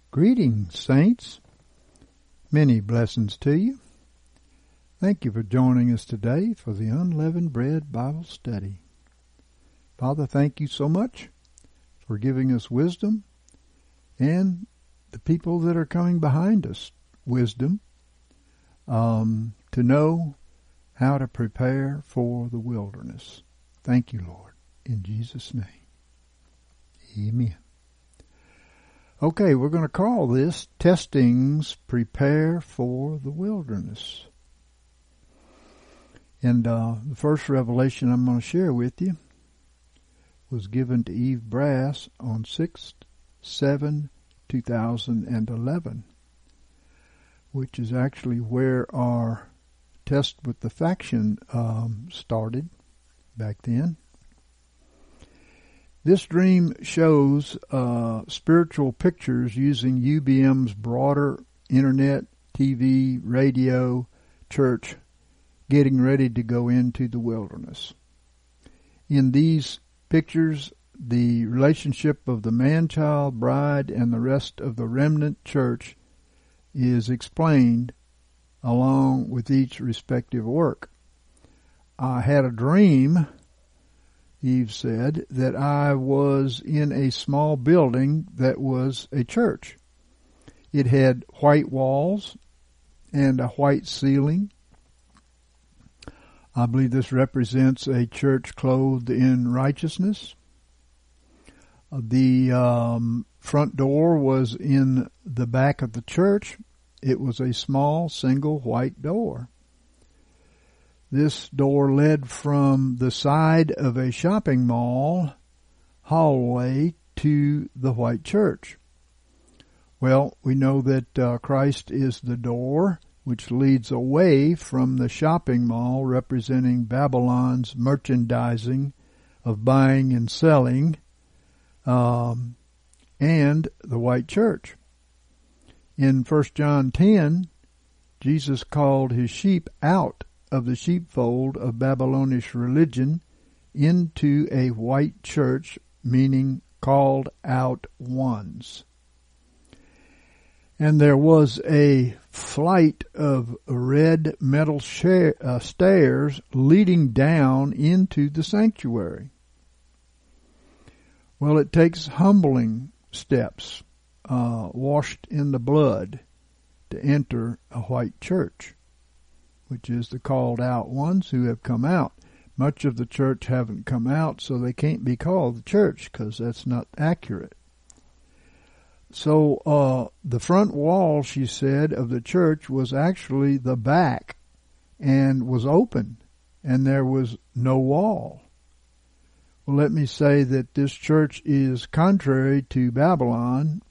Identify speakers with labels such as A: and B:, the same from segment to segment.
A: Greetings, saints. Many blessings to you. Thank you for joining us today for the Unleavened Bread Bible Study. Father, thank you so much for giving us wisdom and the people that are coming behind us wisdom to know how to prepare for the wilderness. Thank you, Lord, in Jesus' name. Amen. Okay, we're going to call this Testings Prepare for the Wilderness. And the first revelation I'm going to share with you was given to Eve Brass on 6/7/2011, which is actually where our test with the faction started back then. This dream shows spiritual pictures using UBM's broader internet, TV, radio, church, getting ready to go into the wilderness. In these pictures, the relationship of the man-child, bride, and the rest of the remnant church is explained along with each respective work. I had a dream, Eve said, that I was in a small building that was a church. It had white walls and a white ceiling. I believe this represents a church clothed in righteousness. The front door was in the back of the church. It was a small single white door. This door led from the side of a shopping mall hallway to the white church. Well, we know that Christ is the door which leads away from the shopping mall, representing Babylon's merchandising of buying and selling, and the white church. In 1 John 10, Jesus called his sheep out of the sheepfold of Babylonish religion into a white church, meaning called out ones. And there was a flight of red metal stairs leading down into the sanctuary. Well, it takes humbling steps, washed in the blood, to enter a white church, which is the called out ones who have come out. Much of the church haven't come out, so they can't be called the church because that's not accurate. So the front wall, she said, of the church was actually the back and was open, and there was no wall. Well, let me say that this church is contrary to Babylon.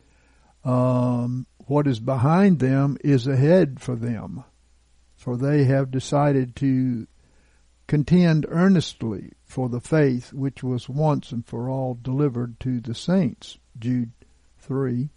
A: What is behind them is ahead for them, for they have decided to contend earnestly for the faith which was once and for all delivered to the saints. Jude 3.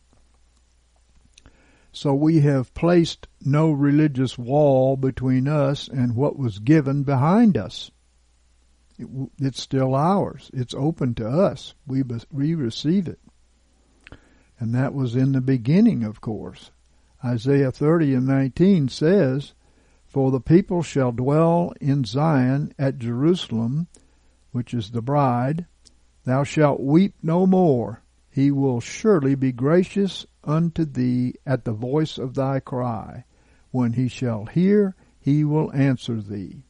A: So we have placed no religious wall between us and what was given behind us. It's still ours. It's open to us. We receive it. And that was in the beginning, of course. Isaiah 30:19 says, "For the people shall dwell in Zion at Jerusalem, which is the bride. Thou shalt weep no more. He will surely be gracious unto thee at the voice of thy cry. When he shall hear, he will answer thee."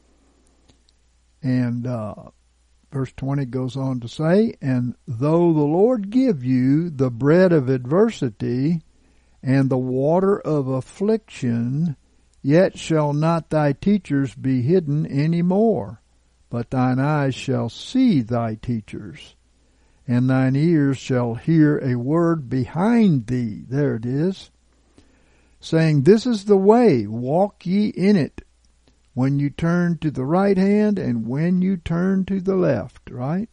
A: And verse 20 goes on to say, "And though the Lord give you the bread of adversity and the water of affliction, yet shall not thy teachers be hidden any more, but thine eyes shall see thy teachers, and thine ears shall hear a word behind thee," there it is, "saying, This is the way, walk ye in it, when you turn to the right hand and when you turn to the left," right?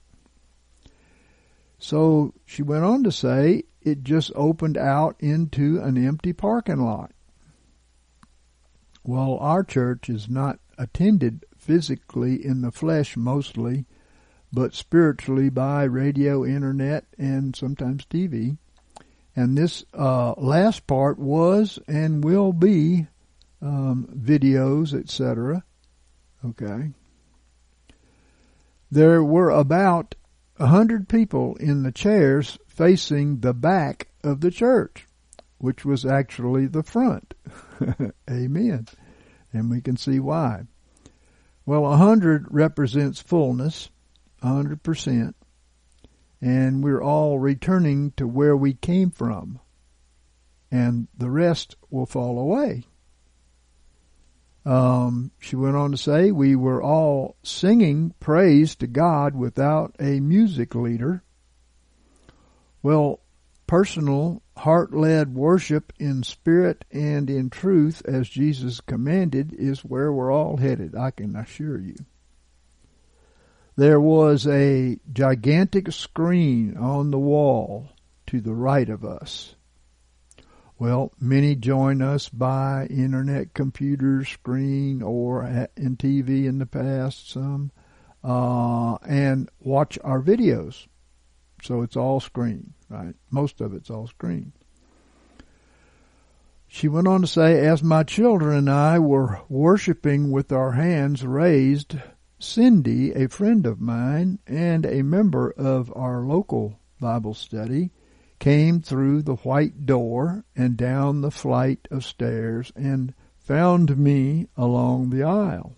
A: So she went on to say it just opened out into an empty parking lot. Well, our church is not attended physically in the flesh mostly, but spiritually by radio, internet, and sometimes TV. And this last part was and will be videos, etc. Okay. There were about 100 people in the chairs facing the back of the church, which was actually the front. Amen. And we can see why. Well, 100 represents fullness, 100%, and we're all returning to where we came from, and the rest will fall away. She went on to say, we were all singing praise to God without a music leader. Well, personal, heart-led worship in spirit and in truth, as Jesus commanded, is where we're all headed, I can assure you. There was a gigantic screen on the wall to the right of us. Well, many join us by internet, computer screen, or in TV in the past, some, and watch our videos. So it's all screen, right? Most of it's all screen. She went on to say, as my children and I were worshiping with our hands raised, Cindy, a friend of mine and a member of our local Bible study, came through the white door and down the flight of stairs and found me along the aisle.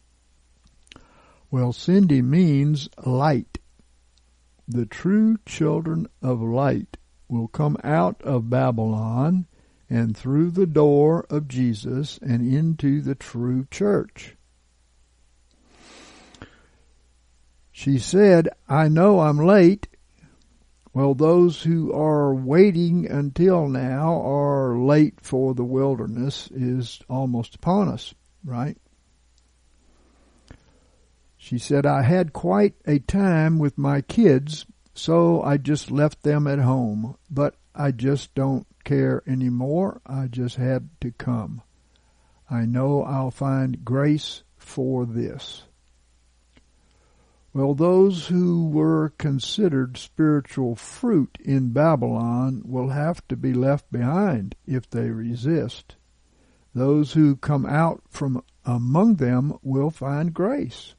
A: Well, Cindy means light. The true children of light will come out of Babylon and through the door of Jesus and into the true church. She said, I know I'm late. Well, those who are waiting until now are late, for the wilderness is almost upon us, right? She said, I had quite a time with my kids, so I just left them at home, but I just don't care anymore. I just had to come. I know I'll find grace for this. Well, those who were considered spiritual fruit in Babylon will have to be left behind if they resist. Those who come out from among them will find grace.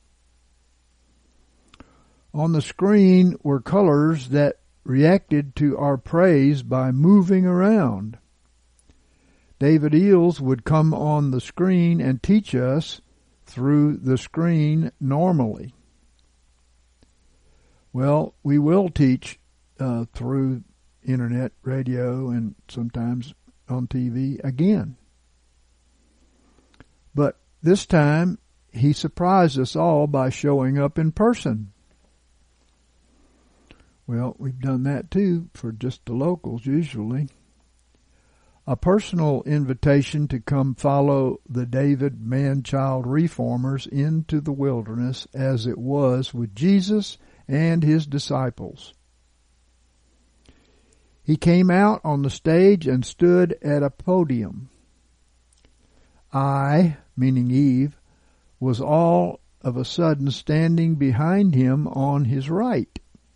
A: On the screen were colors that reacted to our praise by moving around. David Eels would come on the screen and teach us through the screen normally. Well, we will teach through internet, radio, and sometimes on TV again. But this time, he surprised us all by showing up in person. Well, we've done that too for just the locals usually. A personal invitation to come follow the David man-child reformers into the wilderness as it was with Jesus and his disciples. He came out on the stage and stood at a podium. I, meaning Eve, was all of a sudden standing behind him on his right.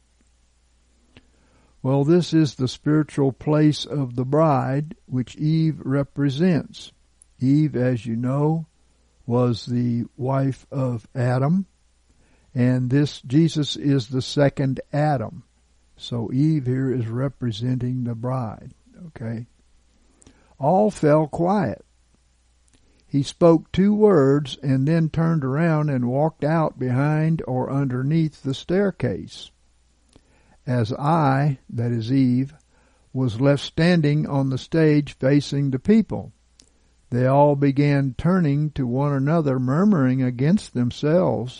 A: Well, this is the spiritual place of the bride, which Eve represents. Eve, as you know, was the wife of Adam. And this Jesus is the second Adam. So Eve here is representing the bride. Okay. All fell quiet. He spoke 2 words and then turned around and walked out behind or underneath the staircase. As I, that is Eve, was left standing on the stage facing the people. They all began turning to one another, murmuring amongst themselves,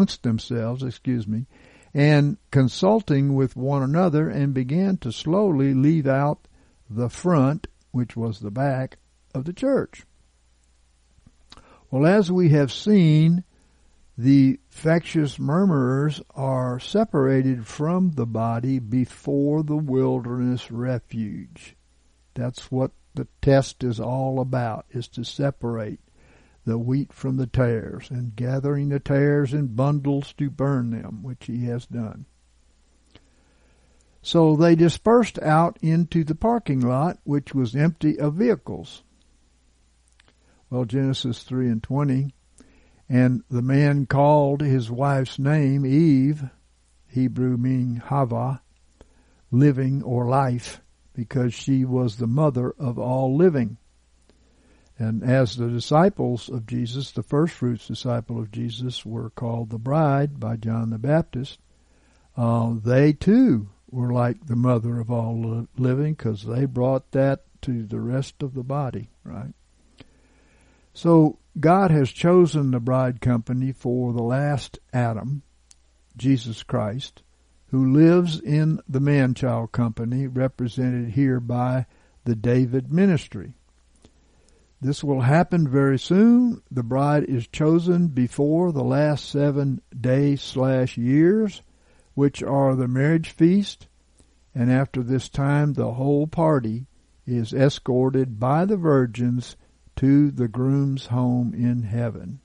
A: and consulting with one another, and began to slowly leave out the front, which was the back, of the church. Well, as we have seen, the factious murmurers are separated from the body before the wilderness refuge. That's what the test is all about, is to separate the wheat from the tares, and gathering the tares in bundles to burn them, which he has done. So they dispersed out into the parking lot, which was empty of vehicles. Well, Genesis 3:20, and the man called his wife's name Eve, Hebrew meaning Hava, living or life, because she was the mother of all living. And as the disciples of Jesus, the first fruits disciple of Jesus, were called the bride by John the Baptist, they too were like the mother of all living, because they brought that to the rest of the body, right? So God has chosen the bride company for the last Adam, Jesus Christ, who lives in the man-child company, represented here by the David ministry. This will happen very soon. The bride is chosen before the last 7 days/years, which are the marriage feast, and after this time the whole party is escorted by the virgins to the groom's home in heaven.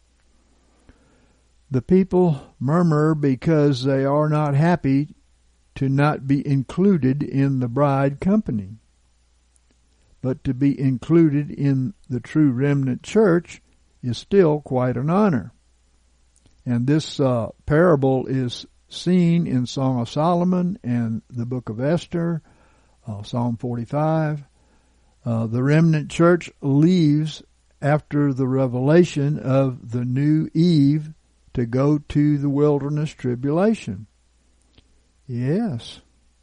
A: The people murmur because they are not happy to not be included in the bride company. But to be included in the true remnant church is still quite an honor. And this parable is seen in Song of Solomon and the book of Esther, Psalm 45. The remnant church leaves after the revelation of the new Eve to go to the wilderness tribulation. Yes.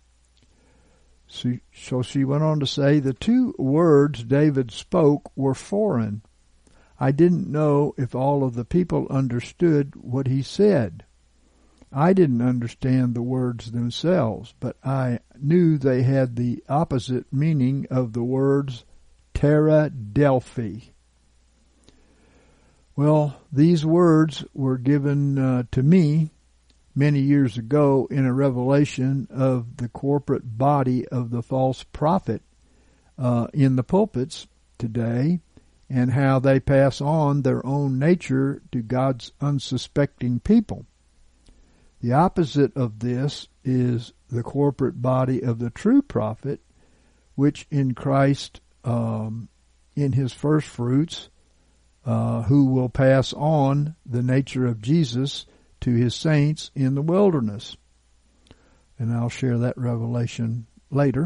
A: So she went on to say, the 2 words David spoke were foreign. I didn't know if all of the people understood what he said. I didn't understand the words themselves, but I knew they had the opposite meaning of the words Terra Delphi. Well, these words were given to me many years ago in a revelation of the corporate body of the false prophet in the pulpits today, and how they pass on their own nature to God's unsuspecting people. The opposite of this is the corporate body of the true prophet, which in Christ, in his first fruits, who will pass on the nature of Jesus to his saints in the wilderness. And I'll share that revelation later.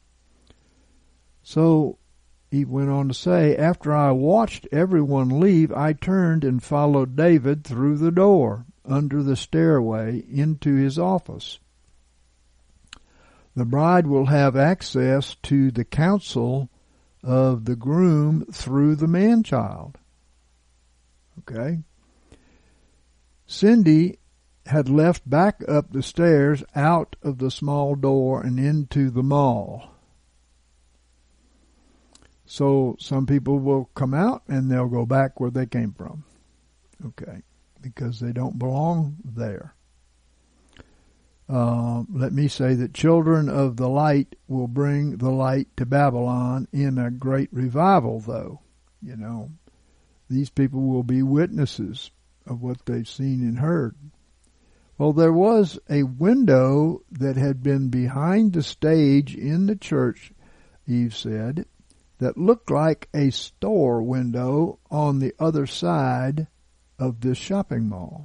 A: So he went on to say, after I watched everyone leave, I turned and followed David through the door under the stairway into his office. The bride will have access to the counsel of the groom through the man-child. Okay? Cindy had left back up the stairs out of the small door and into the mall. So some people will come out and they'll go back where they came from. Okay? Because they don't belong there. Let me say that children of the light will bring the light to Babylon in a great revival, though. You know, these people will be witnesses of what they've seen and heard. Well, there was a window that had been behind the stage in the church, Eve said, that looked like a store window on the other side of this shopping mall.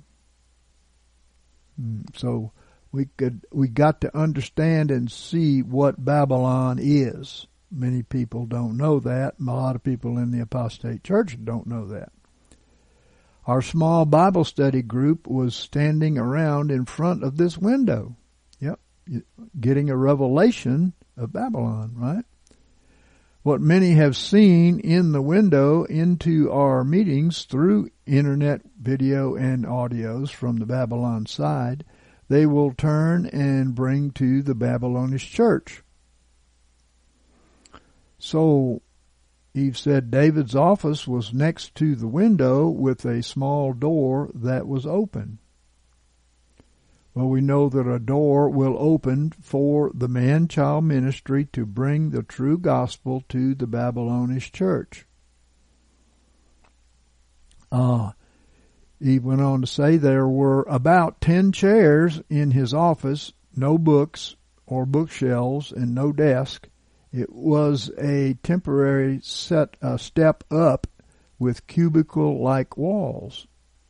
A: So we got to understand and see what Babylon is. Many people don't know that. A lot of people in the apostate church don't know that. Our small Bible study group was standing around in front of this window. Yep, getting a revelation of Babylon, right? What many have seen in the window into our meetings through internet video and audios from the Babylon side, they will turn and bring to the Babylonish church. So Eve said David's office was next to the window with a small door that was open. Well, we know that a door will open for the man-child ministry to bring the true gospel to the Babylonish church. Eve went on to say there were about 10 chairs in his office, no books, or bookshelves and no desk. It was a temporary step up with cubicle-like walls.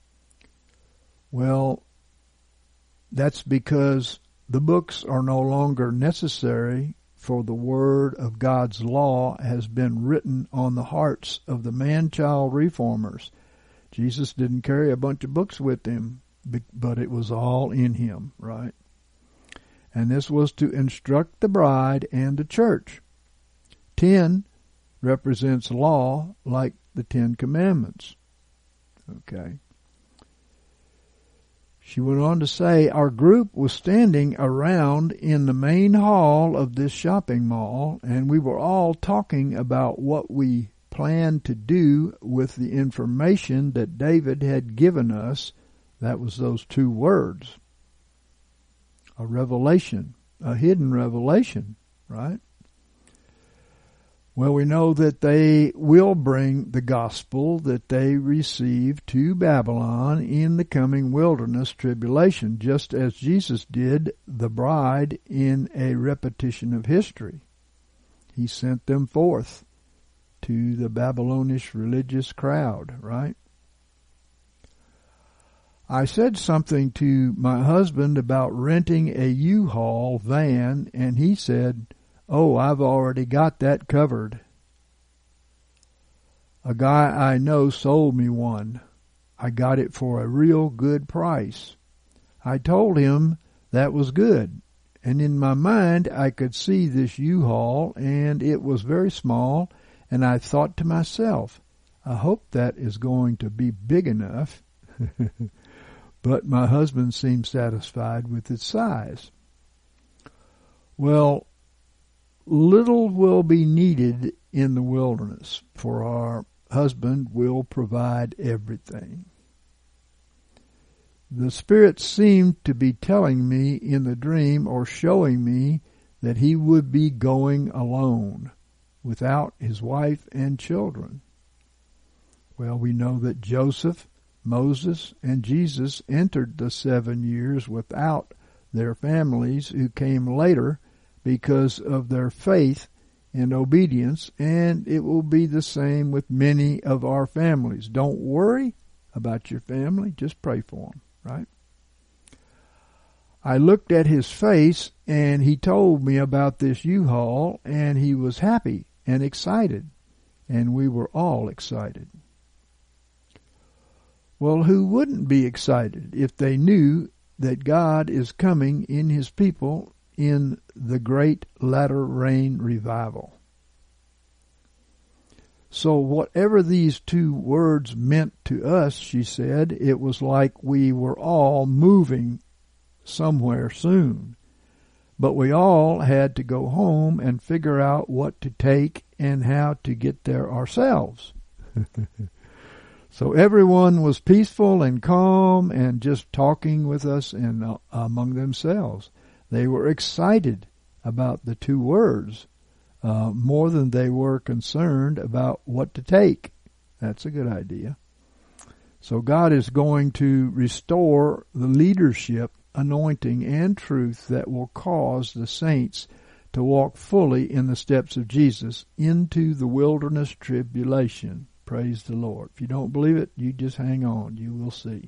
A: Well, that's because the books are no longer necessary, for the word of God's law has been written on the hearts of the man-child reformers. Jesus didn't carry a bunch of books with him, but it was all in him, right? And this was to instruct the bride and the church. 10 represents law, like the 10 Commandments. Okay. She went on to say, our group was standing around in the main hall of this shopping mall, and we were all talking about what we planned to do with the information that David had given us. That was those 2 words. A revelation, a hidden revelation, right? Well, we know that they will bring the gospel that they received to Babylon in the coming wilderness tribulation, just as Jesus did the bride in a repetition of history. He sent them forth to the Babylonish religious crowd, right? I said something to my husband about renting a U-Haul van, and he said, "Oh, I've already got that covered. A guy I know sold me one. I got it for a real good price." I told him that was good, and in my mind I could see this U-Haul, and it was very small, and I thought to myself, I hope that is going to be big enough. But my husband seemed satisfied with its size. Well, little will be needed in the wilderness, for our husband will provide everything. The Spirit seemed to be telling me in the dream, or showing me, that he would be going alone, without his wife and children. Well, we know that Joseph, Moses, and Jesus entered the 7 years without their families who came later because of their faith and obedience, and it will be the same with many of our families. Don't worry about your family, just pray for them, right? I looked at his face, and he told me about this U-Haul, and he was happy and excited, and we were all excited. Well, who wouldn't be excited if they knew that God is coming in his people in the great latter rain revival? So whatever these 2 words meant to us, she said, it was like we were all moving somewhere soon. But we all had to go home and figure out what to take and how to get there ourselves. So everyone was peaceful and calm and just talking with us and among themselves. They were excited about the 2 words more than they were concerned about what to take. That's a good idea. So God is going to restore the leadership, anointing, and truth that will cause the saints to walk fully in the steps of Jesus into the wilderness tribulation. Praise the Lord. If you don't believe it, you just hang on. You will see.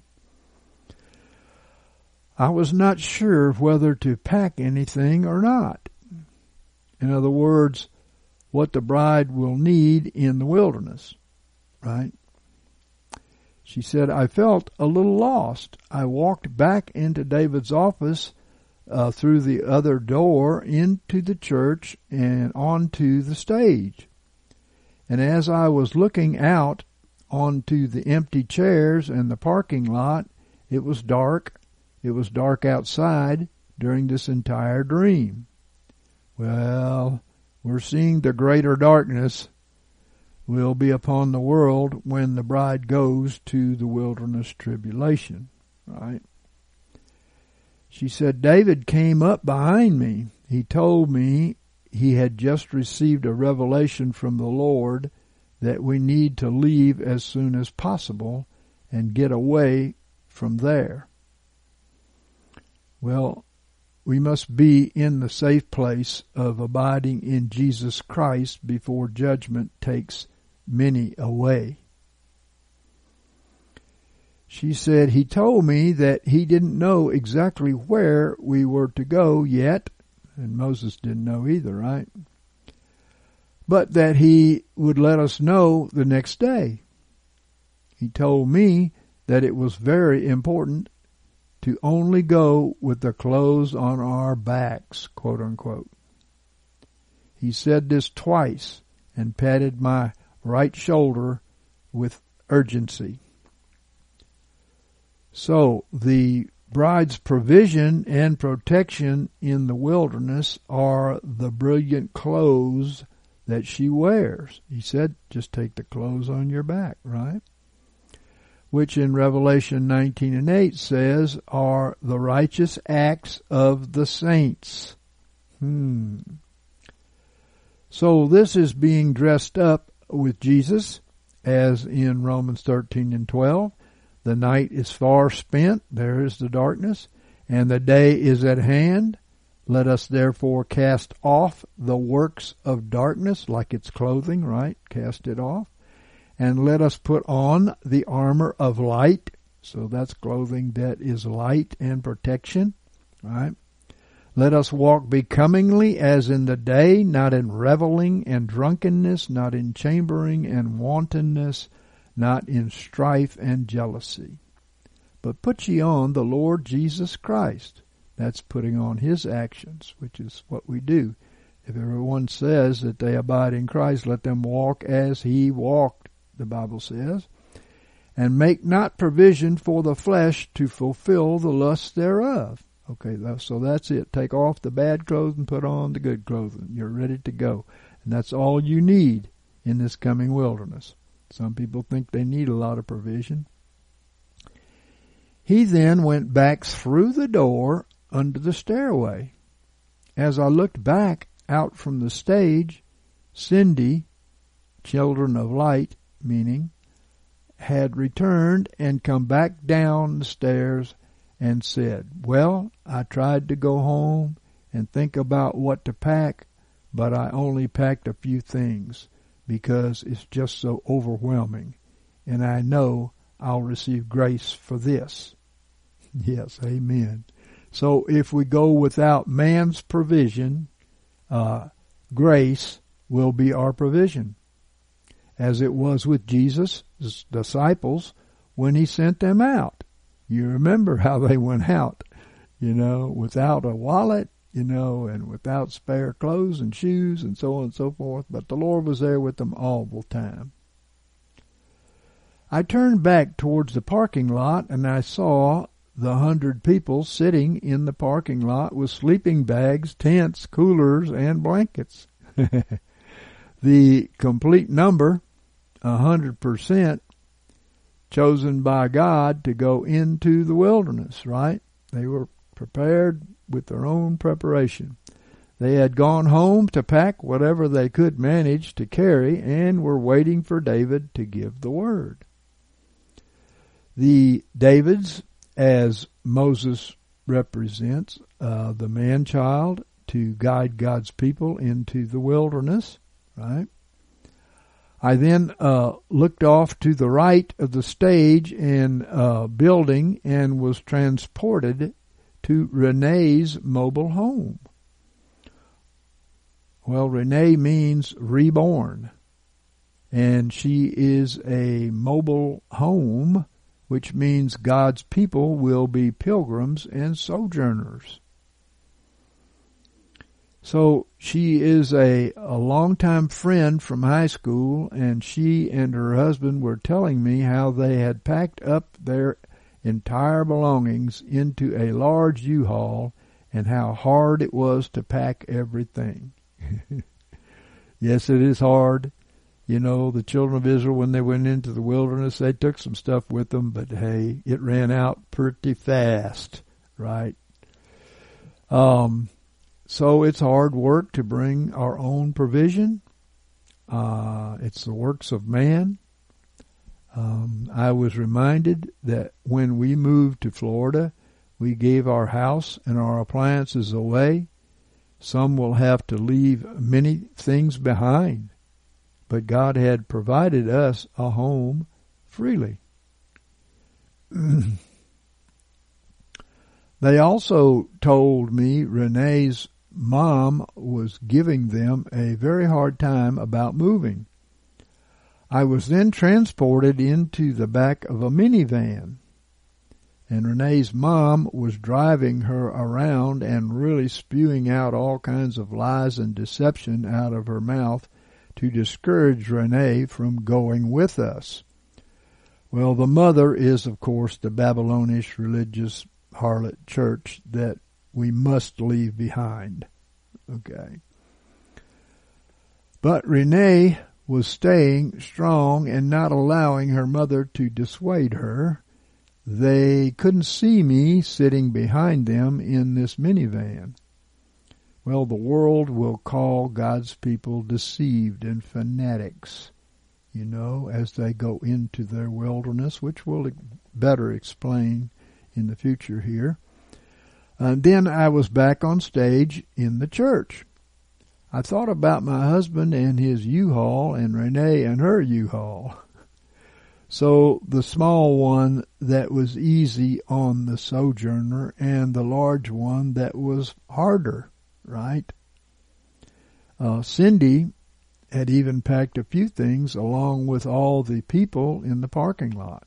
A: I was not sure whether to pack anything or not. In other words, what the bride will need in the wilderness, right? She said, I felt a little lost. I walked back into David's office through the other door into the church and onto the stage. And as I was looking out onto the empty chairs and the parking lot, it was dark. It was dark outside during this entire dream. Well, we're seeing the greater darkness will be upon the world when the bride goes to the wilderness tribulation, right? She said, David came up behind me. He told me he had just received a revelation from the Lord that we need to leave as soon as possible and get away from there. Well, we must be in the safe place of abiding in Jesus Christ before judgment takes many away. She said, he told me that he didn't know exactly where we were to go yet, and Moses didn't know either, right? But that he would let us know the next day. He told me that it was very important to only go with the clothes on our backs, quote unquote. He said this twice and patted my right shoulder with urgency. So the bride's provision and protection in the wilderness are the brilliant clothes that she wears. He said, just take the clothes on your back, right? Which in Revelation 19:8 says are the righteous acts of the saints. So this is being dressed up with Jesus, as in Romans 13:12. The night is far spent, there is the darkness, and the day is at hand. Let us therefore cast off the works of darkness, like it's clothing, right? Cast it off. And let us put on the armor of light. So that's clothing that is light and protection, right? Let us walk becomingly as in the day, not in reveling and drunkenness, not in chambering and wantonness, not in strife and jealousy. But put ye on the Lord Jesus Christ. That's putting on his actions, which is what we do. If everyone says that they abide in Christ, let them walk as he walked, the Bible says. And make not provision for the flesh to fulfill the lusts thereof. Okay, so that's it. Take off the bad clothes and put on the good clothing. You're ready to go. And that's all you need in this coming wilderness. Some people think they need a lot of provision. He then went back through the door under the stairway. As I looked back out from the stage, Cindy, children of light, meaning, had returned and come back down the stairs and said, well, I tried to go home and think about what to pack, but I only packed a few things because it's just so overwhelming, and I know I'll receive grace for this. Yes, amen. So if we go without man's provision, grace will be our provision, as it was with Jesus' disciples when he sent them out. You remember how they went out, without a wallet, and without spare clothes and shoes and so on and so forth. But the Lord was there with them all the time. I turned back towards the parking lot and I saw the 100 people sitting in the parking lot with sleeping bags, tents, coolers, and blankets. The complete number, 100%, chosen by God to go into the wilderness, right? They were prepared with their own preparation. They had gone home to pack whatever they could manage to carry and were waiting for David to give the word. The Davids, as Moses represents, the man-child to guide God's people into the wilderness, right? I then looked off to the right of the stage and building and was transported to Renee's mobile home. Well, Renee means reborn, and she is a mobile home, which means God's people will be pilgrims and sojourners. So she is a longtime friend from high school, and she and her husband were telling me how they had packed up their entire belongings into a large U-Haul and how hard it was to pack everything. Yes, it is hard. The children of Israel, when they went into the wilderness, they took some stuff with them, but hey, it ran out pretty fast, right? So it's hard work to bring our own provision. It's the works of man. I was reminded that when we moved to Florida, We gave our house and our appliances away. Some will have to leave many things behind, but God had provided us a home freely. They also told me Renee's mom was giving them a very hard time about moving. I was then transported into the back of a minivan, and Renee's mom was driving her around and really spewing out all kinds of lies and deception out of her mouth to discourage Renee from going with us. Well, the mother is, of course, the Babylonish religious harlot church that we must leave behind. Okay. But Renee was staying strong and not allowing her mother to dissuade her. They couldn't see me sitting behind them in this minivan. Well, the world will call God's people deceived and fanatics, as they go into their wilderness, which we'll better explain in the future here. Then I was back on stage in the church. I thought about my husband and his U-Haul and Renee and her U-Haul. So the small one that was easy on the Sojourner and the large one that was harder, right? Cindy had even packed a few things along with all the people in the parking lot.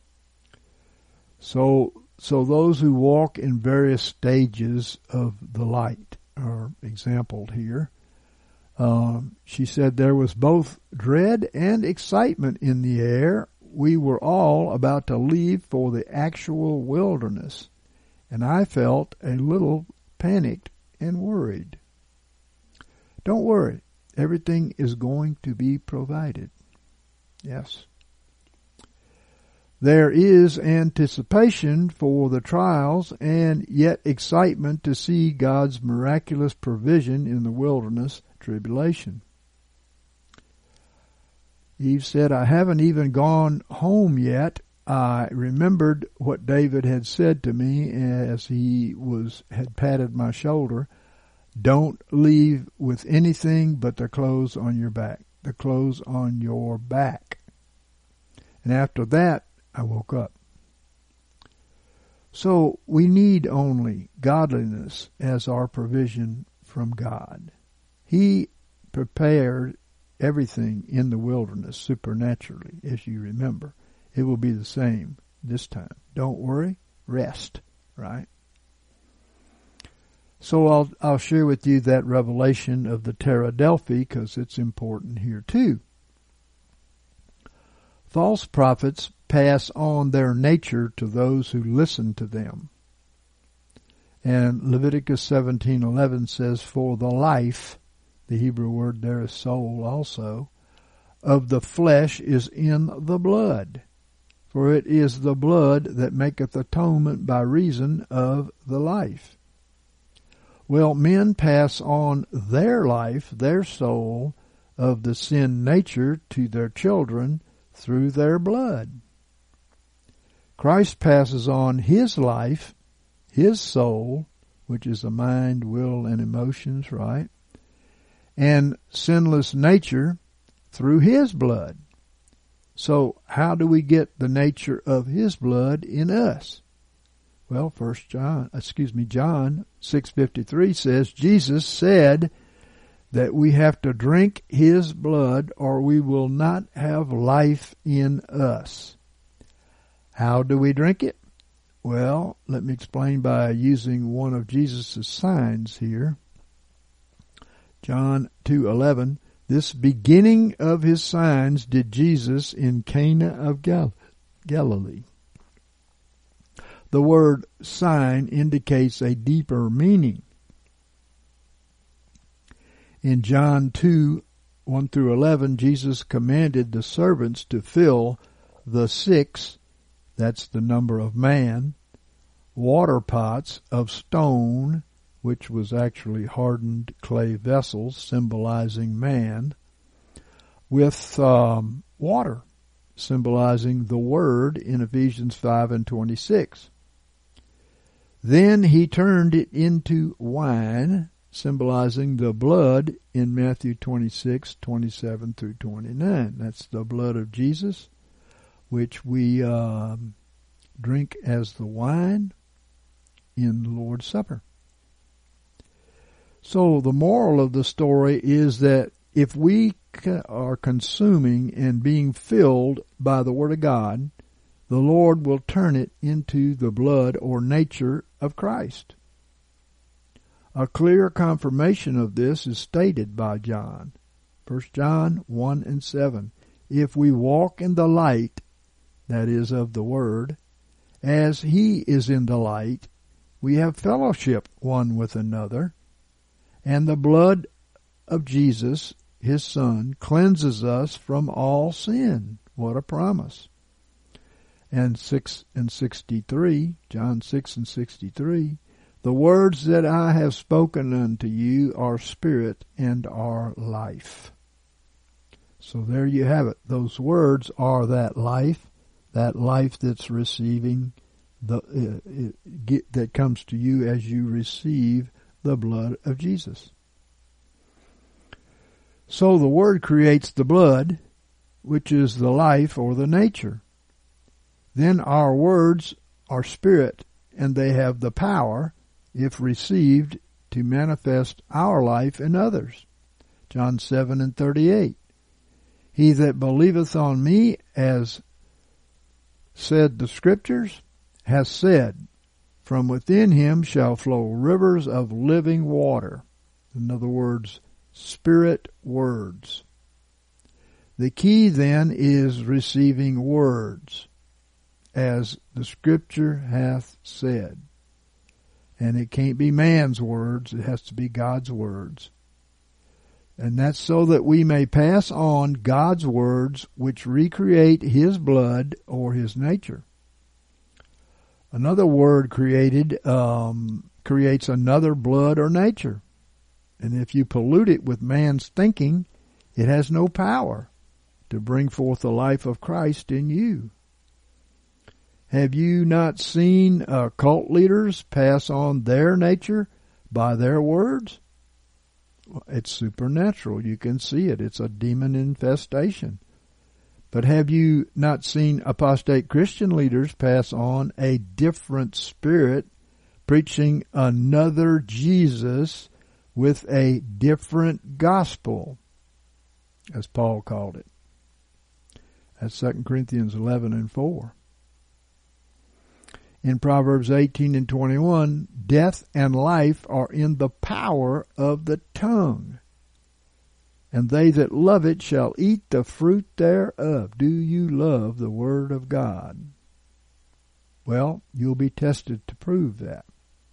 A: So those who walk in various stages of the light are exampled here. She said there was both dread and excitement in the air. We were all about to leave for the actual wilderness, and I felt a little panicked and worried. Don't worry, everything is going to be provided. Yes. There is anticipation for the trials and yet excitement to see God's miraculous provision in the wilderness tribulation. Eve said, I haven't even gone home yet. I remembered what David had said to me as he had patted my shoulder. Don't leave with anything but the clothes on your back. The clothes on your back. And after that, I woke up. So we need only godliness as our provision from God. He prepared everything in the wilderness supernaturally, as you remember. It will be the same this time. Don't worry, rest, right? So I'll share with you that revelation of the Terra Delphi because it's important here too. False prophets pass on their nature to those who listen to them. And Leviticus 17:11 says, for the life, the Hebrew word there is soul also, of the flesh is in the blood. For it is the blood that maketh atonement by reason of the life. Well, men pass on their life, their soul, of the sin nature to their children through their blood. Christ passes on his life, his soul, which is the mind, will, and emotions, right? And sinless nature through his blood. So how do we get the nature of his blood in us? Well, John 6:53 says, Jesus said that we have to drink his blood or we will not have life in us. How do we drink it? Well, let me explain by using one of Jesus' signs here. John 2:11, this beginning of his signs did Jesus in Cana of Galilee. The word sign indicates a deeper meaning. In John 2:1-11, Jesus commanded the servants to fill the 6, that's the number of man, water pots of stone, which was actually hardened clay vessels symbolizing man, with water, symbolizing the Word in Ephesians 5:26. Then he turned it into wine, symbolizing the blood in Matthew 26:27 through 29. That's the blood of Jesus, which we drink as the wine in the Lord's Supper. So the moral of the story is that if we are consuming and being filled by the Word of God, the Lord will turn it into the blood or nature of Christ. A clear confirmation of this is stated by John. 1 John 1:7. If we walk in the light, that is of the Word, as He is in the light, we have fellowship one with another, and the blood of Jesus, His Son, cleanses us from all sin. What a promise. And 6:63, John 6:63, the words that I have spoken unto you are spirit and are life. So there you have it. Those words are that life that's receiving that comes to you as you receive the blood of Jesus. So the Word creates the blood, which is the life or the nature. Then our words are spirit, and they have the power, if received, to manifest our life in others. John 7:38. He that believeth on me, as said the Scriptures, has said, from within him shall flow rivers of living water. In other words, spirit words. The key then is receiving words, as the Scripture hath said. And it can't be man's words, it has to be God's words. And that's so that we may pass on God's words, which recreate His blood or His nature. Another word created creates another blood or nature. And if you pollute it with man's thinking, it has no power to bring forth the life of Christ in you. Have you not seen cult leaders pass on their nature by their words? It's supernatural. You can see it. It's a demon infestation. But have you not seen apostate Christian leaders pass on a different spirit, preaching another Jesus with a different gospel, as Paul called it? That's 2 Corinthians 11:4. In Proverbs 18:21, death and life are in the power of the tongue, and they that love it shall eat the fruit thereof. Do you love the Word of God? Well, you'll be tested to prove that.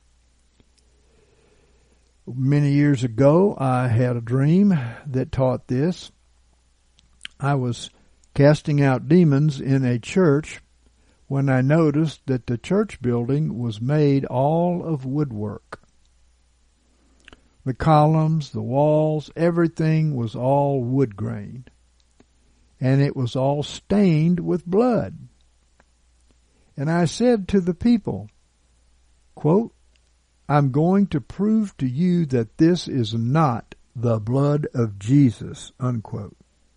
A: Many years ago, I had a dream that taught this. I was casting out demons in a church when I noticed that the church building was made all of woodwork. The columns, the walls, everything was all wood grain. And it was all stained with blood. And I said to the people, quote, I'm going to prove to you that this is not the blood of Jesus, unquote.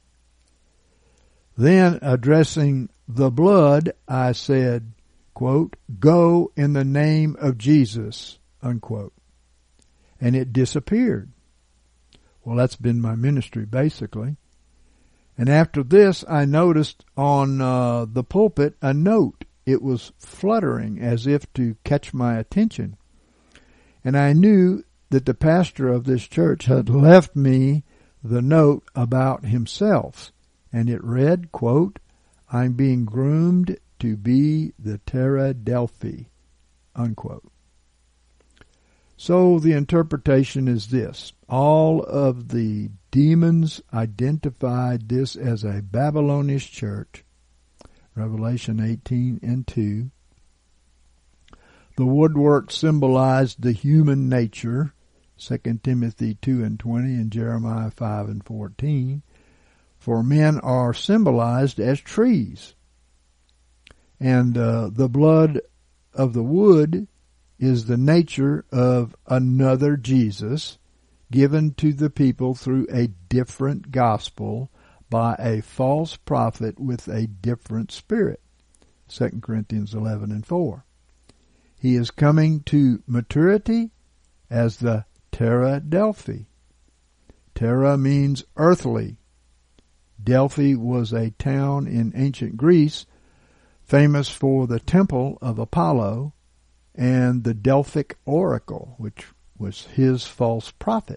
A: Then, addressing the blood, I said, quote, go in the name of Jesus, unquote. And it disappeared. Well, that's been my ministry, basically. And after this, I noticed on the pulpit a note. It was fluttering as if to catch my attention. And I knew that the pastor of this church had left me the note about himself. And it read, quote, I'm being groomed to be the Terra Delphi, unquote. So the interpretation is this. All of the demons identified this as a Babylonish church, Revelation 18:2. The woodwork symbolized the human nature, 2 Timothy 2:20 and Jeremiah 5:14. For men are symbolized as trees. And the blood of the wood is the nature of another Jesus given to the people through a different gospel by a false prophet with a different spirit. 2 Corinthians 11:4. He is coming to maturity as the Terra Delphi. Terra means earthly. Delphi was a town in ancient Greece famous for the temple of Apollo and the Delphic oracle, which was his false prophet.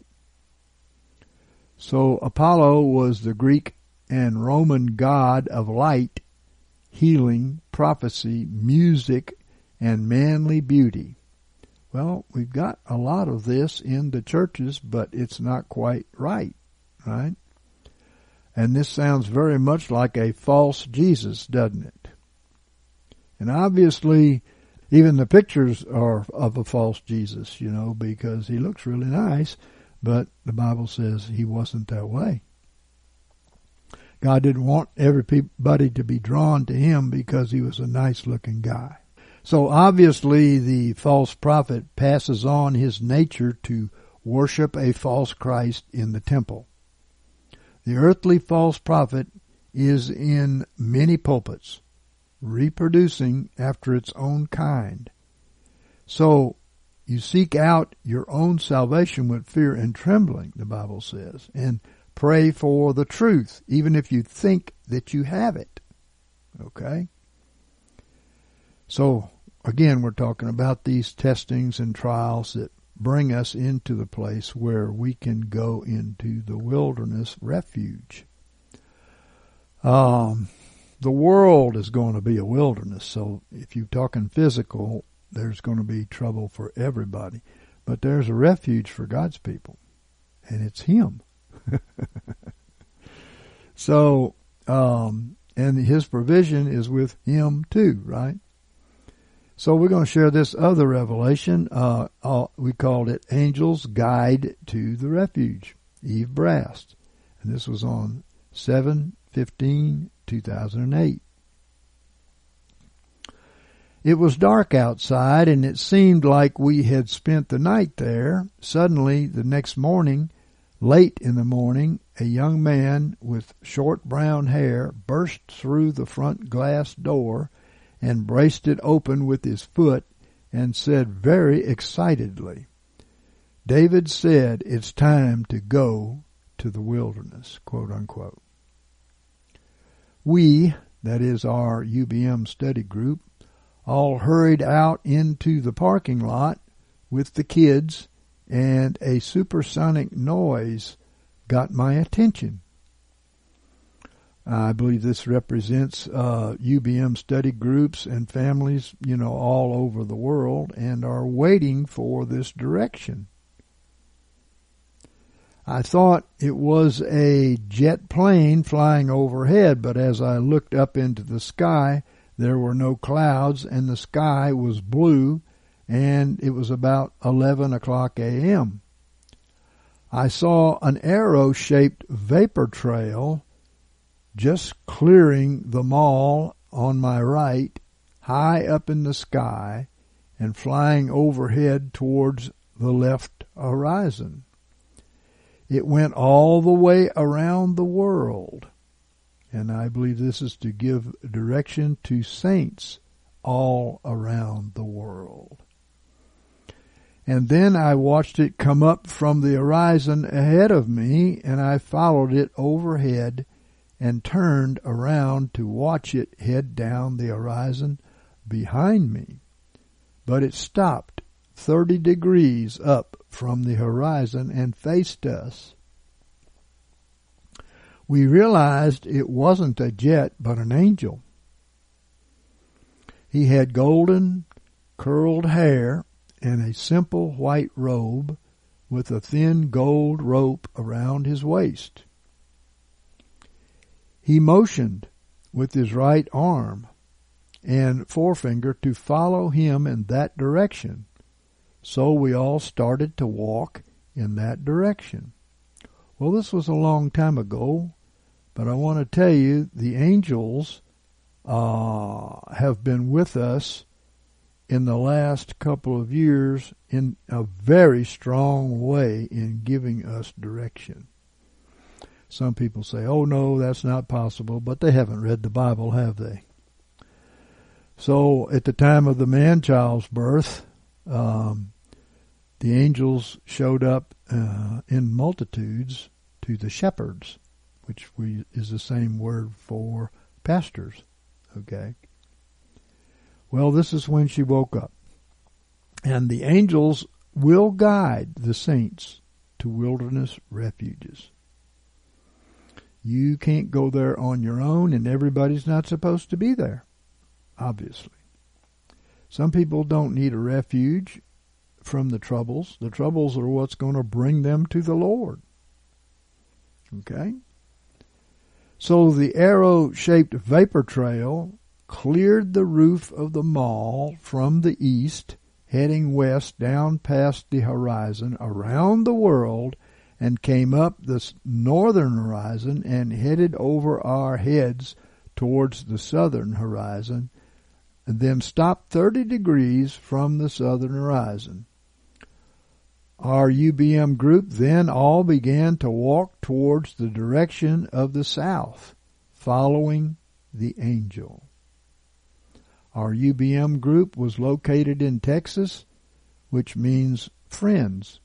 A: So Apollo was the Greek and Roman god of light, healing, prophecy, music, and manly beauty. Well, we've got a lot of this in the churches, but it's not quite right? And this sounds very much like a false Jesus, doesn't it? And obviously, even the pictures are of a false Jesus, because he looks really nice, but the Bible says he wasn't that way. God didn't want everybody to be drawn to him because he was a nice-looking guy. So obviously the false prophet passes on his nature to worship a false Christ in the temple. The earthly false prophet is in many pulpits, reproducing after its own kind. So you seek out your own salvation with fear and trembling, the Bible says, and pray for the truth, even if you think that you have it. Okay? So, again, we're talking about these testings and trials that bring us into the place where we can go into the wilderness refuge. The world is going to be a wilderness, so if you're talking physical, there's going to be trouble for everybody. But there's a refuge for God's people, and it's him. So, and his provision is with him too, right? So we're going to share this other revelation. We called it Angel's Guide to the Refuge, Eve Brast. And this was on 7/15/2008. It was dark outside, and it seemed like we had spent the night there. Suddenly, the next morning, late in the morning, a young man with short brown hair burst through the front glass door and braced it open with his foot and said very excitedly, "David said it's time to go to the wilderness," quote unquote. We, that is our UBM study group, all hurried out into the parking lot with the kids, and a supersonic noise got my attention. I believe this represents UBM study groups and families, all over the world, and are waiting for this direction. I thought it was a jet plane flying overhead, but as I looked up into the sky, there were no clouds, and the sky was blue, and it was about 11 o'clock a.m. I saw an arrow-shaped vapor trail just clearing the mall on my right, high up in the sky, and flying overhead towards the left horizon. It went all the way around the world, and I believe this is to give direction to saints all around the world. And then I watched it come up from the horizon ahead of me, and I followed it overhead and turned around to watch it head down the horizon behind me. But it stopped 30 degrees up from the horizon and faced us. We realized it wasn't a jet, but an angel. He had golden, curled hair and a simple white robe with a thin gold rope around his waist. He motioned with his right arm and forefinger to follow him in that direction. So we all started to walk in that direction. Well, this was a long time ago, but I want to tell you the angels have been with us in the last couple of years in a very strong way in giving us direction. Some people say, oh no, that's not possible, but they haven't read the Bible, have they? So at the time of the man-child's birth, the angels showed up in multitudes to the shepherds, which is the same word for pastors. Okay. Well, this is when she woke up. And the angels will guide the saints to wilderness refuges. You can't go there on your own, and everybody's not supposed to be there, obviously. Some people don't need a refuge from the troubles. The troubles are what's going to bring them to the Lord. Okay? So the arrow-shaped vapor trail cleared the roof of the mall from the east, heading west down past the horizon, around the world, and came up the northern horizon and headed over our heads towards the southern horizon, and then stopped 30 degrees from the southern horizon. Our UBM group then all began to walk towards the direction of the south, following the angel. Our UBM group was located in Texas, which means friends.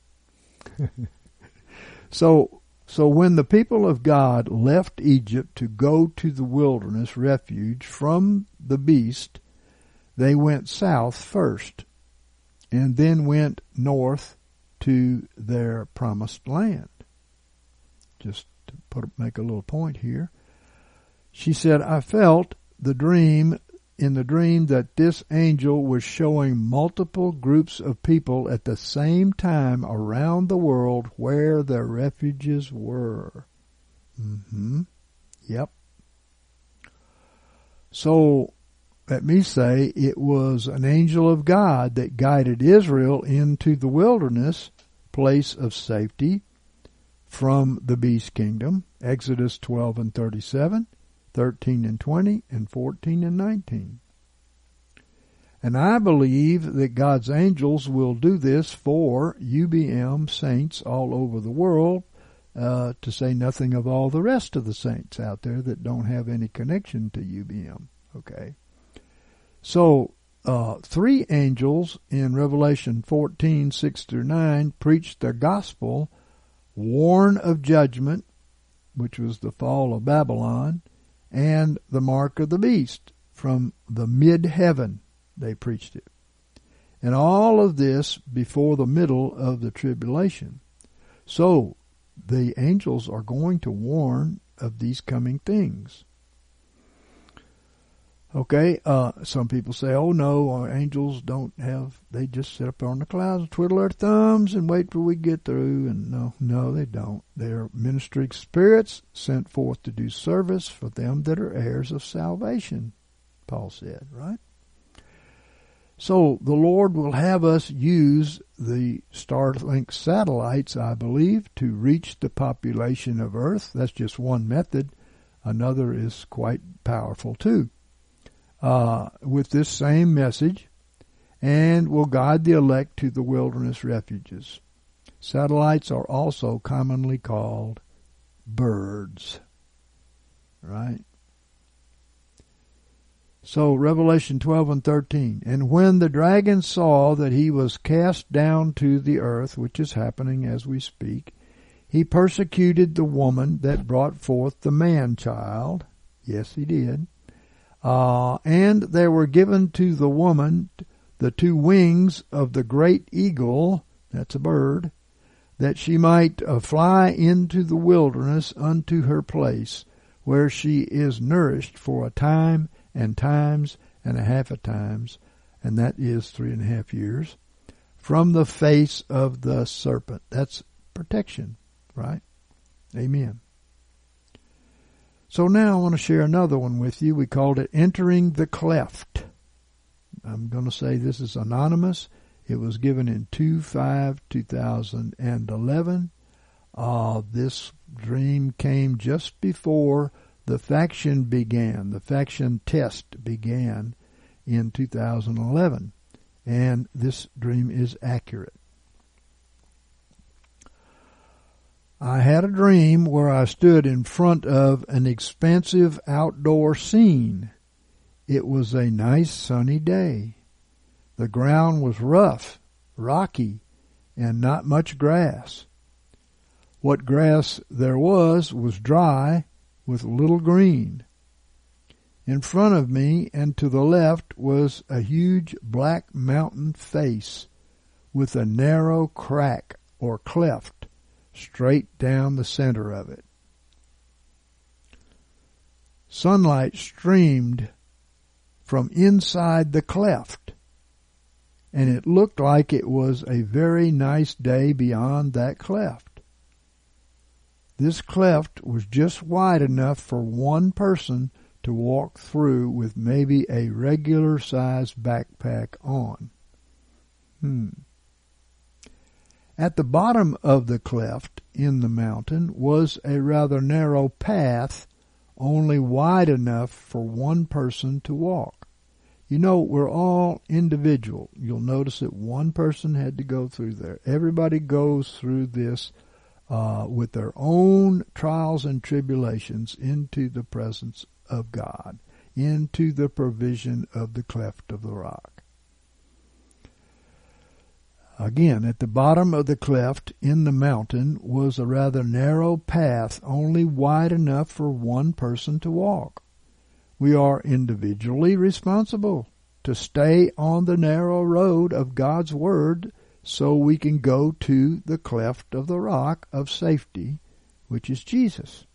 A: So when the people of God left Egypt to go to the wilderness refuge from the beast, they went south first and then went north to their promised land. Just to make a little point here. She said, I felt in the dream that this angel was showing multiple groups of people at the same time around the world where their refuges were. Yep. So, let me say, it was an angel of God that guided Israel into the wilderness place of safety from the beast kingdom. Exodus 12 and 37. 13 and 20, and 14 and 19. And I believe that God's angels will do this for UBM saints all over the world, to say nothing of all the rest of the saints out there that don't have any connection to UBM. Okay. So, 3 angels in Revelation 14, 6 through 9 preached the gospel, warn of judgment, which was the fall of Babylon, and the mark of the beast. From the mid-heaven, they preached it. And all of this before the middle of the tribulation. So, the angels are going to warn of these coming things. Okay, some people say, oh no, angels don't have, they just sit up on the clouds and twiddle their thumbs and wait till we get through. And no, they don't. They're ministering spirits sent forth to do service for them that are heirs of salvation, Paul said, right? So the Lord will have us use the Starlink satellites, I believe, to reach the population of Earth. That's just one method. Another is quite powerful too. With this same message, and will guide the elect to the wilderness refuges. Satellites are also commonly called birds, right? So, Revelation 12 and 13, and when the dragon saw that he was cast down to the earth, which is happening as we speak, he persecuted the woman that brought forth the man-child. Yes, he did. And there were given to the woman the 2 wings of the great eagle, that's a bird, that she might fly into the wilderness unto her place, where she is nourished for a time and times and a half a times, and that is 3.5 years, from the face of the serpent. That's protection, right? Amen. So now I want to share another one with you. We called it Entering the Cleft. I'm going to say this is anonymous. It was given in 2/5/2011. This dream came just before the faction began. The faction test began in 2011. and this dream is accurate. I had a dream where I stood in front of an expansive outdoor scene. It was a nice sunny day. The ground was rough, rocky, and not much grass. What grass there was dry with little green. In front of me and to the left was a huge black mountain face with a narrow crack or cleft straight down the center of it. Sunlight streamed from inside the cleft, and it looked like it was a very nice day beyond that cleft. This cleft was just wide enough for one person to walk through with maybe a regular-sized backpack on. At the bottom of the cleft in the mountain was a rather narrow path, only wide enough for one person to walk. You know, we're all individual. You'll notice that one person had to go through there. Everybody goes through this with their own trials and tribulations into the presence of God, into the provision of the cleft of the rock. Again, at the bottom of the cleft in the mountain was a rather narrow path, only wide enough for one person to walk. We are individually responsible to stay on the narrow road of God's Word so we can go to the cleft of the rock of safety, which is Jesus.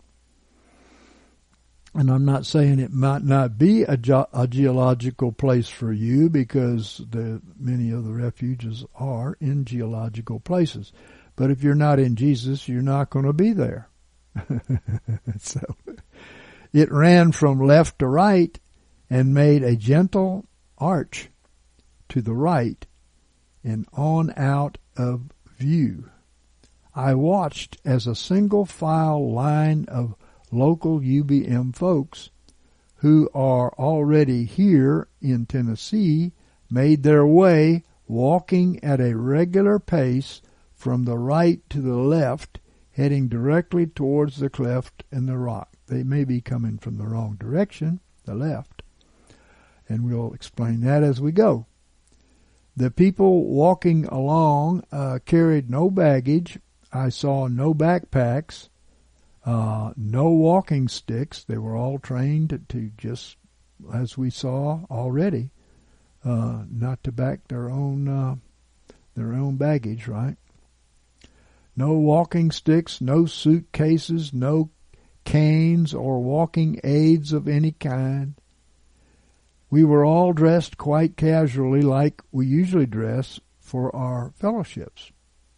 A: And I'm not saying it might not be a geological place for you, because many of the refuges are in geological places. But if you're not in Jesus, you're not going to be there. So it ran from left to right and made a gentle arch to the right and on out of view. I watched as a single file line of local UBM folks who are already here in Tennessee made their way, walking at a regular pace from the right to the left, heading directly towards the cleft in the rock. They may be coming from the wrong direction, the left, and we'll explain that as we go. The people walking along carried no baggage. I saw no backpacks, no walking sticks. They were all trained to just, as we saw already, not to back their own baggage, right? No walking sticks, no suitcases, no canes or walking aids of any kind. We were all dressed quite casually, like we usually dress for our fellowships.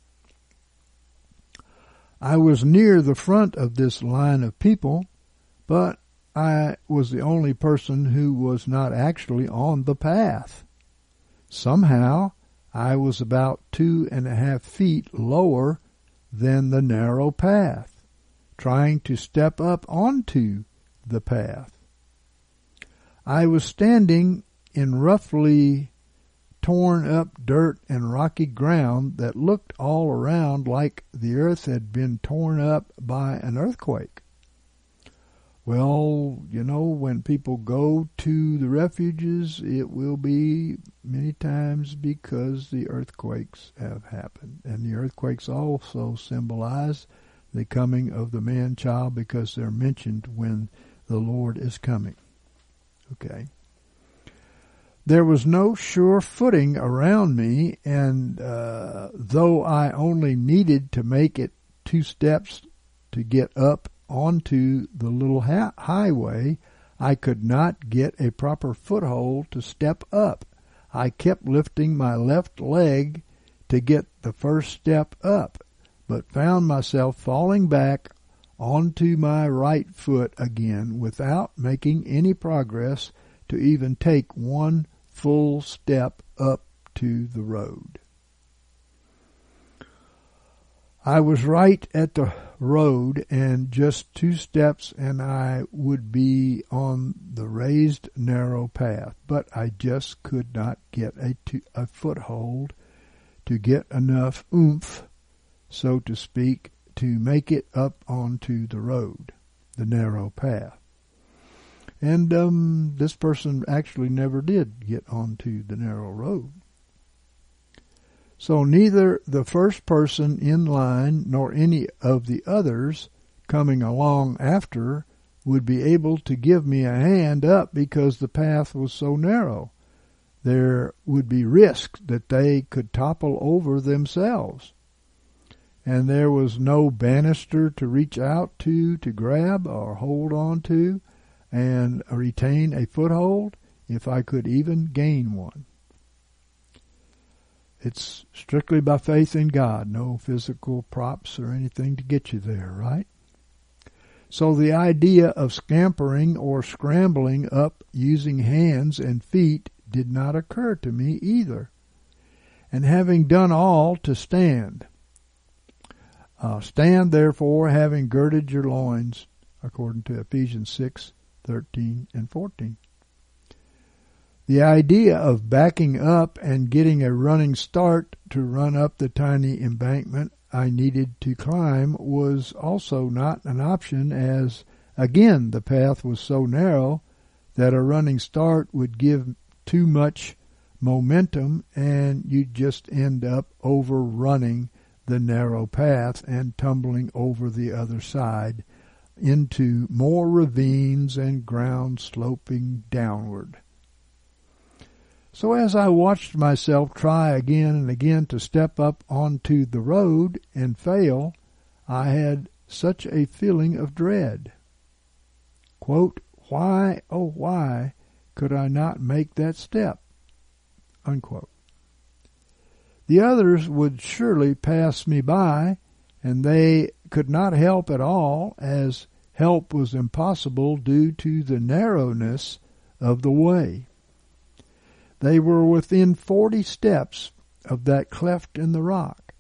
A: I was near the front of this line of people, but I was the only person who was not actually on the path. Somehow, I was about 2.5 feet lower than the narrow path, trying to step up onto the path. I was standing in roughly torn up dirt and rocky ground that looked all around like the earth had been torn up by an earthquake. Well, you know, when people go to the refuges, it will be many times because the earthquakes have happened. And the earthquakes also symbolize the coming of the man-child, because they're mentioned when the Lord is coming. Okay. There was no sure footing around me, and though I only needed to make it 2 steps to get up onto the little highway, I could not get a proper foothold to step up. I kept lifting my left leg to get the first step up, but found myself falling back onto my right foot again without making any progress to even take one full step up to the road. I was right at the road, and just 2 steps and I would be on the raised narrow path, but I just could not get a foothold to get enough oomph, so to speak, to make it up onto the road, the narrow path. And this person actually never did get onto the narrow road. So neither the first person in line nor any of the others coming along after would be able to give me a hand up because the path was so narrow. There would be risk that they could topple over themselves. And there was no banister to reach out to grab or hold on to and retain a foothold, if I could even gain one. It's strictly by faith in God, no physical props or anything to get you there, right? So the idea of scampering or scrambling up using hands and feet did not occur to me either. And having done all to stand, stand therefore having girded your loins, according to Ephesians 6:13 and 14. The idea of backing up and getting a running start to run up the tiny embankment I needed to climb was also not an option, as, again, the path was so narrow that a running start would give too much momentum and you'd just end up overrunning the narrow path and tumbling over the other side into more ravines and ground sloping downward. So as I watched myself try again and again to step up onto the road and fail, I had such a feeling of dread. Quote, "Why, oh why, could I not make that step?" Unquote. The others would surely pass me by, and they could not help at all, as help was impossible due to the narrowness of the way. They were within 40 steps of that cleft in the rock.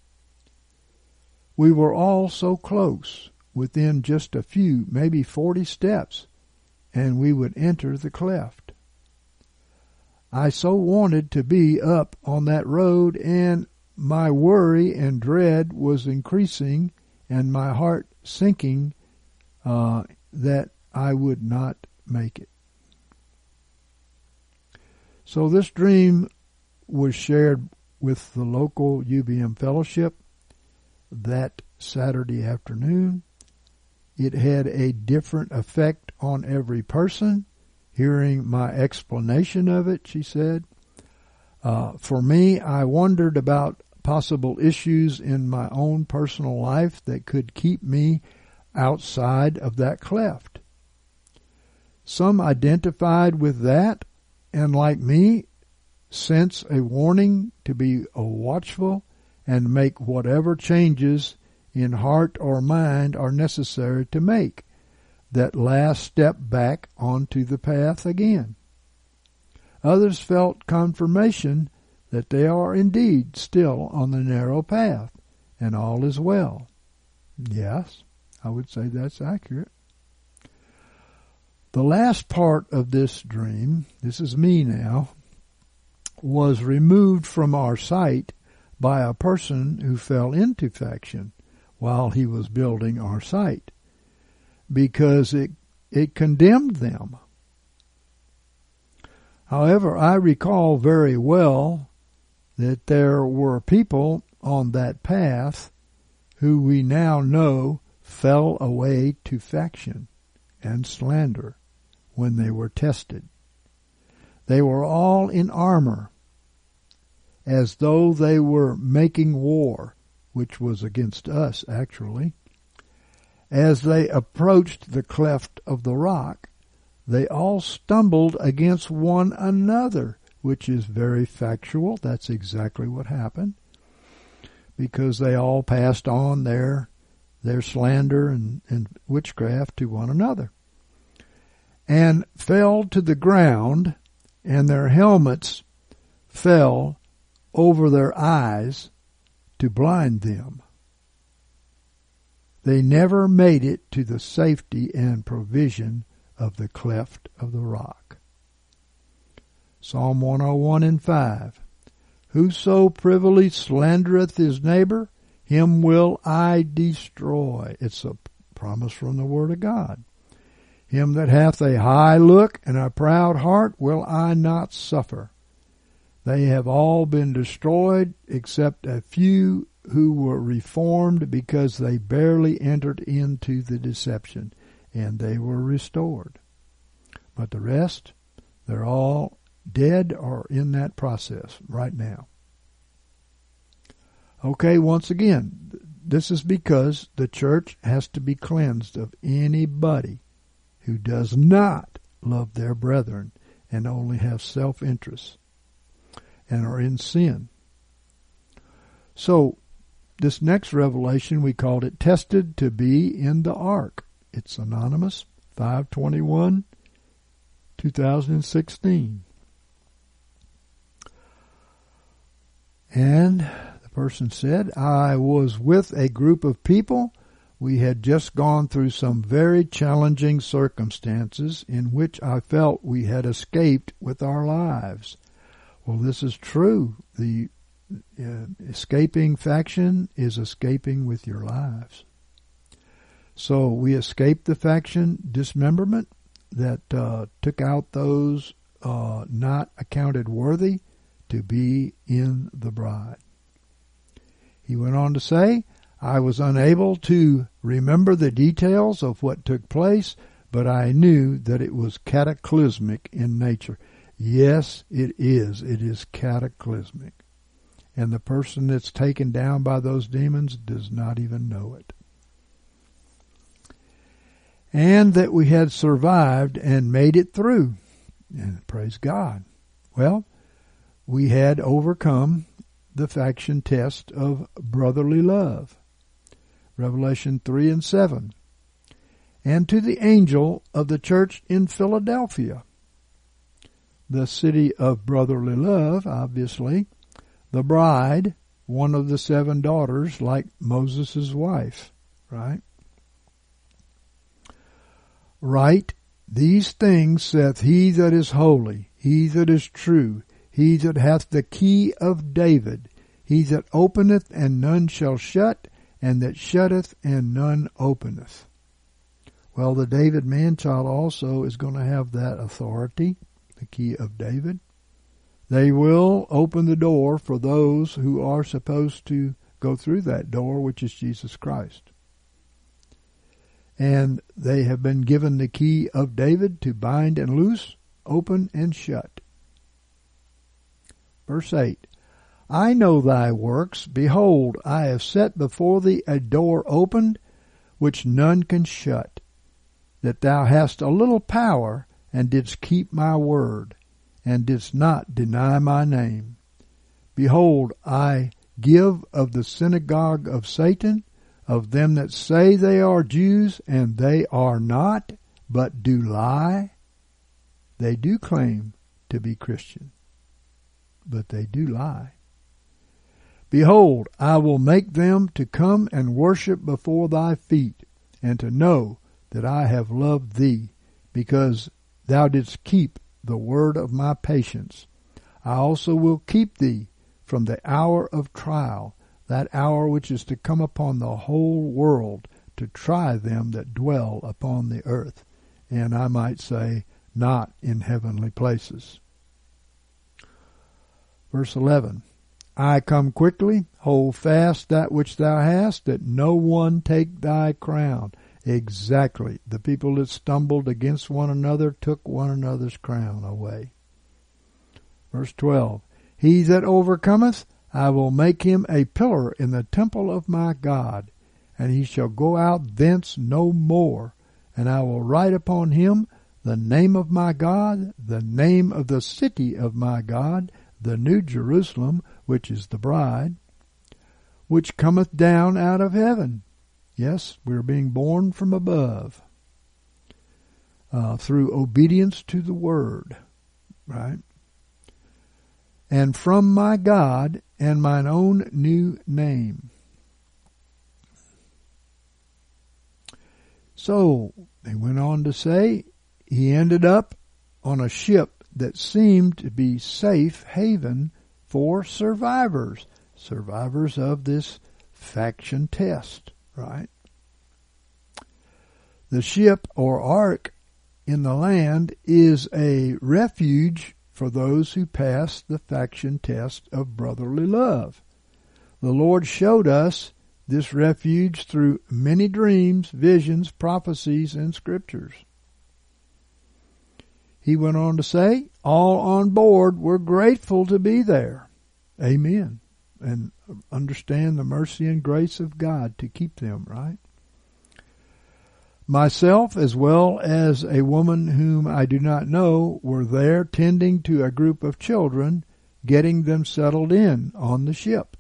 A: We were all so close, within just a few, maybe 40 steps, and we would enter the cleft. I so wanted to be up on that road, and my worry and dread was increasing, and my heart sinking that I would not make it. So this dream was shared with the local UBM fellowship that Saturday afternoon. It had a different effect on every person. Hearing my explanation of it, she said, for me, I wondered about possible issues in my own personal life that could keep me outside of that cleft. Some identified with that, and like me, sense a warning to be watchful and make whatever changes in heart or mind are necessary to make that last step back onto the path again. Others felt confirmation that they are indeed still on the narrow path, and all is well. Yes, I would say that's accurate. The last part of this dream, this is me now, was removed from our sight by a person who fell into faction while he was building our site, because it condemned them. However, I recall very well that there were people on that path who we now know fell away to faction and slander when they were tested. They were all in armor, as though they were making war, which was against us, actually. As they approached the cleft of the rock, they all stumbled against one another, which is very factual. That's exactly what happened, because they all passed on their slander and witchcraft to one another, and fell to the ground, and their helmets fell over their eyes to blind them. They never made it to the safety and provision of the cleft of the rock. Psalm 101:5. Whoso privily slandereth his neighbor, him will I destroy. It's a promise from the Word of God. Him that hath a high look and a proud heart will I not suffer. They have all been destroyed except a few who were reformed because they barely entered into the deception, and they were restored. But the rest, they're all dead or in that process right now. Okay, once again, this is because the church has to be cleansed of anybody who does not love their brethren and only have self-interest and are in sin. So, this next revelation, we called it tested to be in the ark. It's anonymous, 5/21, 2016. And the person said, I was with a group of people. We had just gone through some very challenging circumstances in which I felt we had escaped with our lives. Well, this is true. The escaping faction is escaping with your lives. So we escaped the faction dismemberment that took out those not accounted worthy to be in the bride. He went on to say, I was unable to remember the details of what took place, but I knew that it was cataclysmic in nature. Yes, it is. It is cataclysmic. And the person that's taken down by those demons does not even know it. And that we had survived and made it through. And praise God. Well, we had overcome the faction test of brotherly love. Revelation 3:7. And to the angel of the church in Philadelphia, the city of brotherly love, obviously, the bride, one of the 7 daughters, like Moses' wife, right? Write, these things saith he that is holy, he that is true, he that hath the key of David, he that openeth and none shall shut, and that shutteth and none openeth. Well, the David man-child also is going to have that authority, the key of David. They will open the door for those who are supposed to go through that door, which is Jesus Christ. And they have been given the key of David to bind and loose, open and shut. Verse 8, I know thy works. Behold, I have set before thee a door opened, which none can shut, that thou hast a little power, and didst keep my word, and didst not deny my name. Behold, I give of the synagogue of Satan, of them that say they are Jews, and they are not, but do lie. They do claim to be Christian, but they do lie. Behold, I will make them to come and worship before thy feet, and to know that I have loved thee, because thou didst keep the word of my patience. I also will keep thee from the hour of trial, that hour which is to come upon the whole world, to try them that dwell upon the earth, and I might say, not in heavenly places. Verse 11, I come quickly, hold fast that which thou hast, that no one take thy crown. Exactly. The people that stumbled against one another took one another's crown away. Verse 12, he that overcometh, I will make him a pillar in the temple of my God, and he shall go out thence no more. And I will write upon him the name of my God, the name of the city of my God, the new Jerusalem, which is the bride, which cometh down out of heaven. Yes, we're being born from above through obedience to the word, right? And from my God and mine own new name. So they went on to say he ended up on a ship that seemed to be safe haven for survivors of this faction test, right? The ship or ark in the land is a refuge for those who pass the faction test of brotherly love. The Lord showed us this refuge through many dreams, visions, prophecies, and scriptures. He went on to say, all on board were grateful to be there. Amen. And understand the mercy and grace of God to keep them, right? Myself, as well as a woman whom I do not know, were there tending to a group of children, getting them settled in on the ship.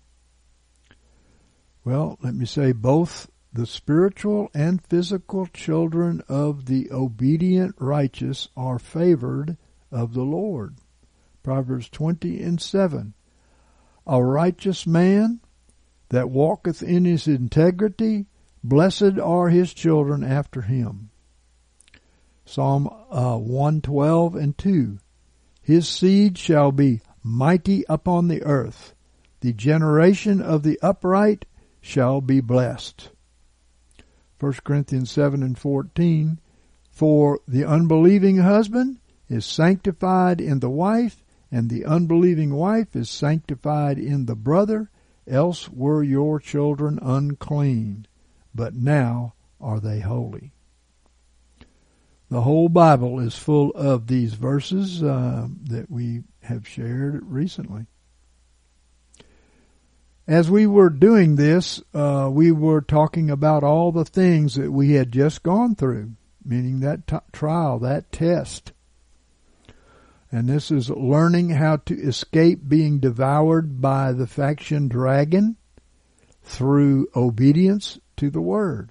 A: Well, let me say both the spiritual and physical children of the obedient righteous are favored of the Lord. Proverbs 20:7. A righteous man that walketh in his integrity, blessed are his children after him. Psalm 112:2. His seed shall be mighty upon the earth. The generation of the upright shall be blessed. 1 Corinthians 7:14. For the unbelieving husband is sanctified in the wife, and the unbelieving wife is sanctified in the brother, else were your children unclean, but now are they holy. The whole Bible is full of these verses that we have shared recently. As we were doing this, we were talking about all the things that we had just gone through, meaning that trial, that test. And this is learning how to escape being devoured by the faction dragon through obedience to the Word.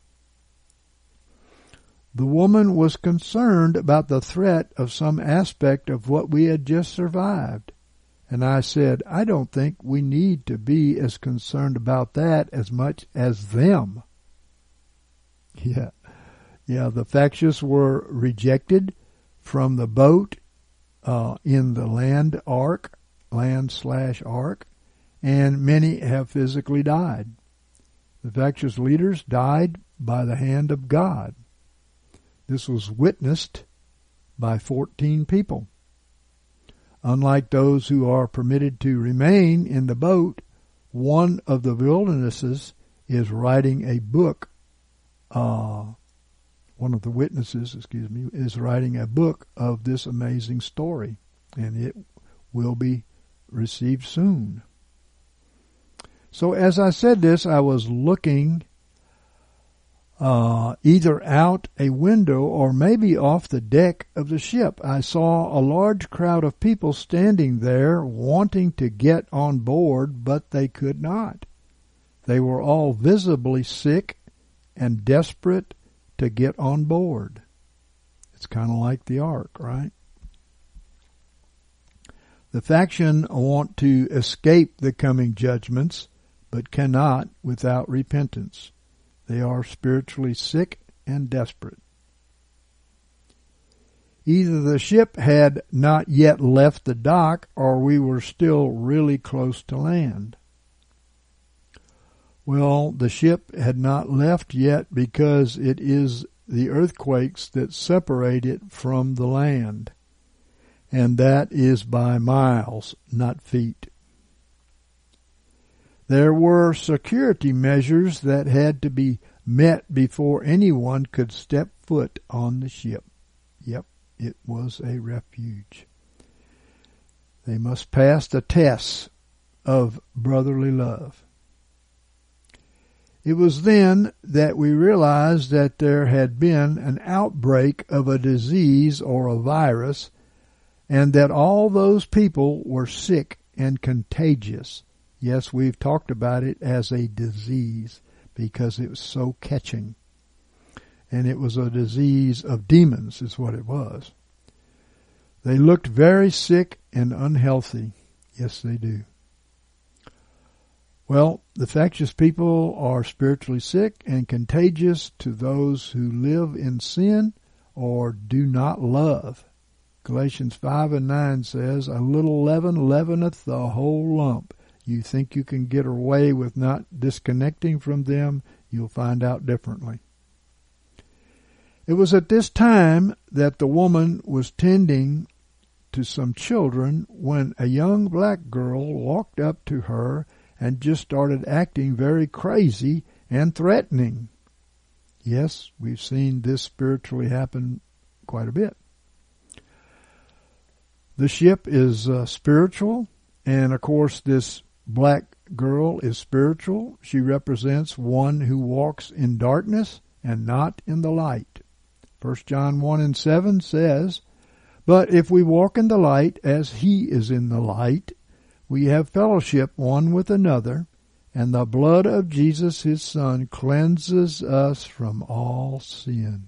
A: The woman was concerned about the threat of some aspect of what we had just survived. And I said, I don't think we need to be as concerned about that as much as them. Yeah, the factious were rejected from the boat in the land/ark, and many have physically died. The factious leaders died by the hand of God. This was witnessed by 14 people. Unlike those who are permitted to remain in the boat, one of the wildernesses is writing a book. One of the witnesses, is writing a book of this amazing story, and it will be received soon. So as I said this, I was looking either out a window or maybe off the deck of the ship. I saw a large crowd of people standing there wanting to get on board, but they could not. They were all visibly sick and desperate to get on board. It's kind of like the ark, right? The faction want to escape the coming judgments, but cannot without repentance. They are spiritually sick and desperate. Either the ship had not yet left the dock, or we were still really close to land. Well, the ship had not left yet because it is the earthquakes that separate it from the land, and that is by miles, not feet. There were security measures that had to be met before anyone could step foot on the ship. Yep, it was a refuge. They must pass the tests of brotherly love. It was then that we realized that there had been an outbreak of a disease or a virus, and that all those people were sick and contagious. Yes, we've talked about it as a disease because it was so catching. And it was a disease of demons is what it was. They looked very sick and unhealthy. Yes, they do. Well, the factious people are spiritually sick and contagious to those who live in sin or do not love. Galatians 5:9 says, "A little leaven leaveneth the whole lump." You think you can get away with not disconnecting from them, you'll find out differently. It was at this time that the woman was tending to some children when a young black girl walked up to her and just started acting very crazy and threatening. Yes, we've seen this spiritually happen quite a bit. The ship is spiritual, and of course this black girl is spiritual. She represents one who walks in darkness and not in the light. 1 John 1:7 says, "But if we walk in the light as he is in the light, we have fellowship one with another, and the blood of Jesus his Son cleanses us from all sin."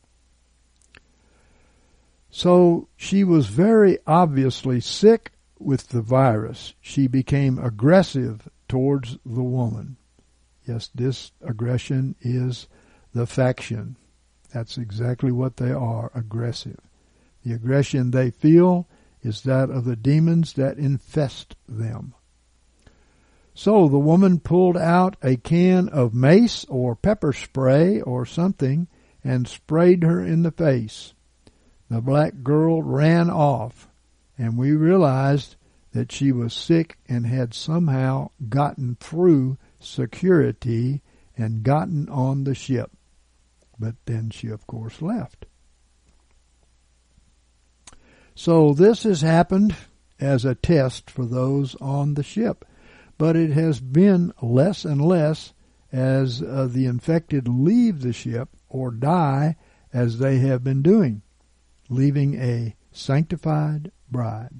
A: So she was very obviously sick with the virus. She became aggressive towards the woman. Yes, this aggression is the faction. That's exactly what they are, aggressive. The aggression they feel is that of the demons that infest them. So the woman pulled out a can of mace or pepper spray or something and sprayed her in the face. The black girl ran off, and we realized that she was sick and had somehow gotten through security and gotten on the ship. But then she, of course, left. So this has happened as a test for those on the ship, but it has been less and less as the infected leave the ship or die as they have been doing, leaving a sanctified bride.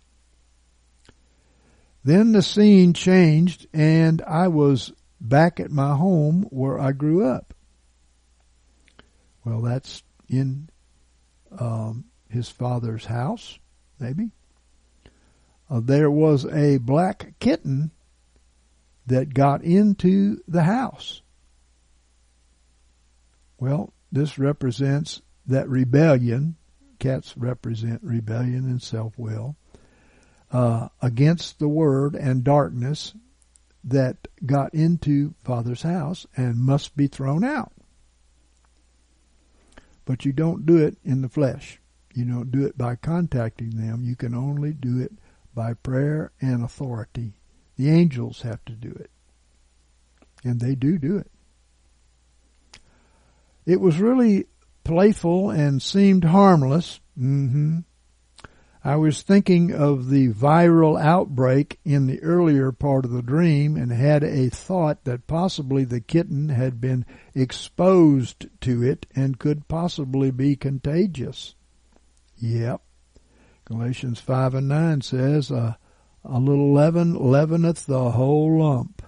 A: Then the scene changed, and I was back at my home where I grew up. Well, that's in his father's house, maybe. There was a black kitten that got into the house. Well, this represents that rebellion. Cats represent rebellion and self-will against the word and darkness that got into Father's house and must be thrown out. But you don't do it in the flesh. You don't do it by contacting them. You can only do it by prayer and authority. The angels have to do it. And they do it. It was really playful and seemed harmless. I was thinking of the viral outbreak in the earlier part of the dream and had a thought that possibly the kitten had been exposed to it and could possibly be contagious. Yep. Galatians 5:9 says, a little leaven leaveneth the whole lump.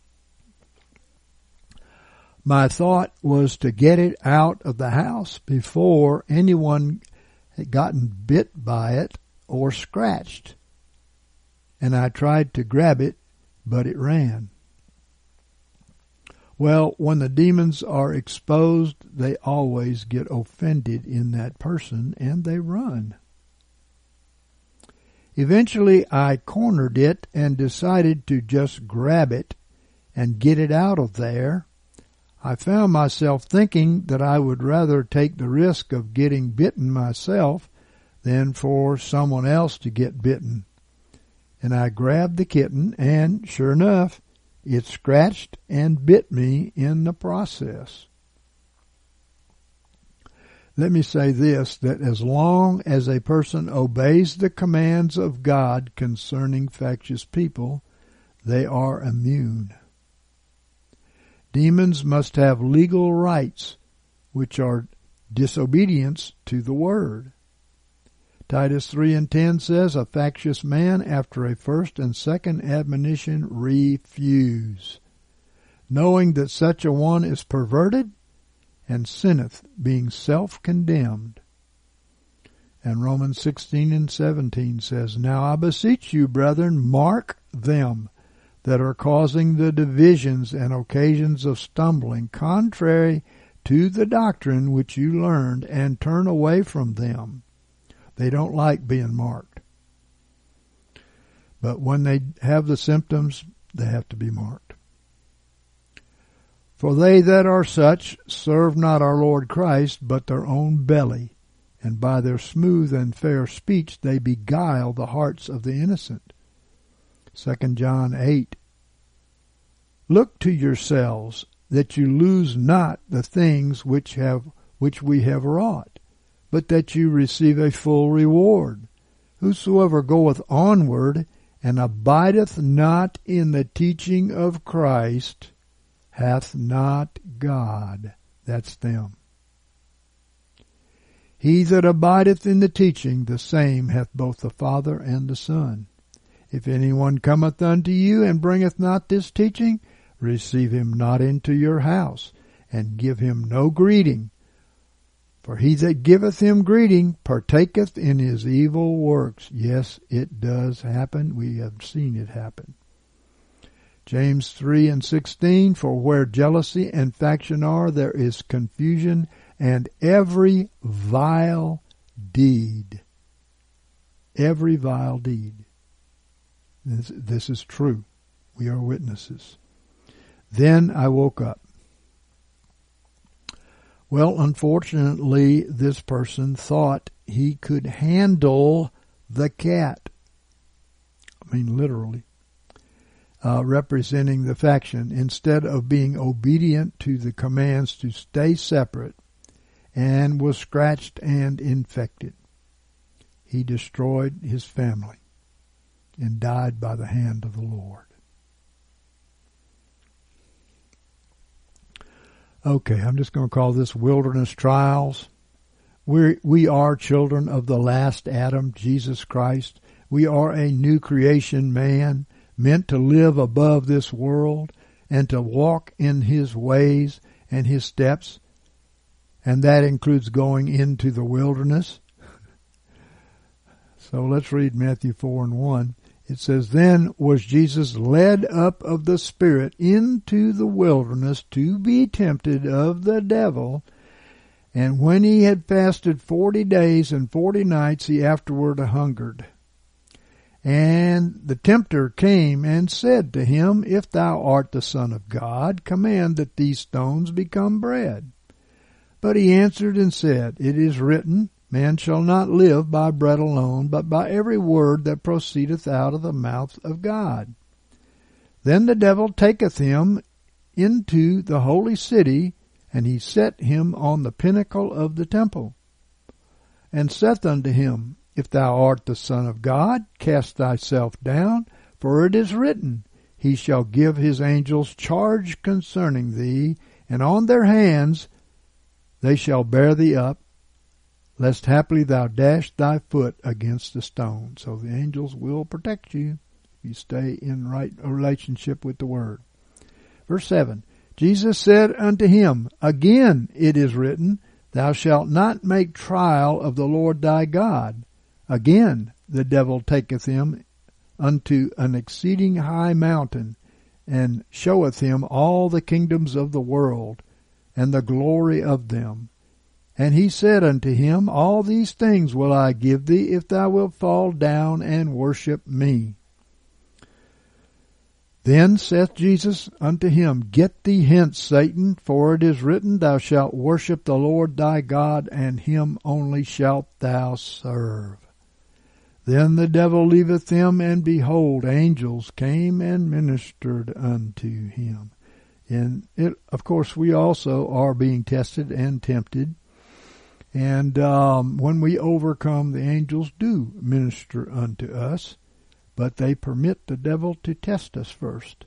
A: My thought was to get it out of the house before anyone had gotten bit by it or scratched. And I tried to grab it, but it ran. Well, when the demons are exposed, they always get offended in that person and they run. Eventually, I cornered it and decided to just grab it and get it out of there. I found myself thinking that I would rather take the risk of getting bitten myself than for someone else to get bitten. And I grabbed the kitten, and sure enough, it scratched and bit me in the process. Let me say this, that as long as a person obeys the commands of God concerning factious people, they are immune. Demons must have legal rights, which are disobedience to the word. Titus 3:10 says, a factious man after a first and second admonition refuse, knowing that such a one is perverted and sinneth, being self-condemned. And Romans 16:17 says, now I beseech you, brethren, mark them that are causing the divisions and occasions of stumbling, contrary to the doctrine which you learned, and turn away from them. They don't like being marked. But when they have the symptoms, they have to be marked. For they that are such serve not our Lord Christ, but their own belly, and by their smooth and fair speech they beguile the hearts of the innocent. 2 John 8. Look to yourselves, that you lose not the things which we have wrought, but that you receive a full reward. Whosoever goeth onward, and abideth not in the teaching of Christ, hath not God. That's them. He that abideth in the teaching, the same hath both the Father and the Son. If anyone cometh unto you, and bringeth not this teaching, receive him not into your house, and give him no greeting. For he that giveth him greeting partaketh in his evil works. Yes, it does happen. We have seen it happen. James 3:16, for where jealousy and faction are, there is confusion and every vile deed. Every vile deed. This is true. We are witnesses. Then I woke up. Well, unfortunately, this person thought he could handle the cat. I mean, literally. Representing the faction, instead of being obedient to the commands to stay separate, and was scratched and infected. He destroyed his family and died by the hand of the Lord. Okay, I'm just going to call this wilderness trials. We are children of the last Adam, Jesus Christ. We are a new creation man, meant to live above this world and to walk in his ways and his steps. And that includes going into the wilderness. So let's read Matthew 4:1. It says, Then was Jesus led up of the Spirit into the wilderness to be tempted of the devil. And when he had fasted 40 days and 40 nights, he afterward hungered. And the tempter came and said to him, If thou art the Son of God, command that these stones become bread. But he answered and said, It is written, Man shall not live by bread alone, but by every word that proceedeth out of the mouth of God. Then the devil taketh him into the holy city, and he set him on the pinnacle of the temple, and saith unto him, If thou art the Son of God, cast thyself down, for it is written, He shall give his angels charge concerning thee, and on their hands they shall bear thee up, lest haply thou dash thy foot against a stone. So the angels will protect you if you stay in right relationship with the Word. Verse 7, Jesus said unto him, Again it is written, Thou shalt not make trial of the Lord thy God. Again the devil taketh him unto an exceeding high mountain, and showeth him all the kingdoms of the world, and the glory of them. And he said unto him, All these things will I give thee, if thou wilt fall down and worship me. Then saith Jesus unto him, Get thee hence, Satan, for it is written, Thou shalt worship the Lord thy God, and him only shalt thou serve. Then the devil leaveth him, and behold, angels came and ministered unto him. And of course, we also are being tested and tempted. And when we overcome, the angels do minister unto us, but they permit the devil to test us first.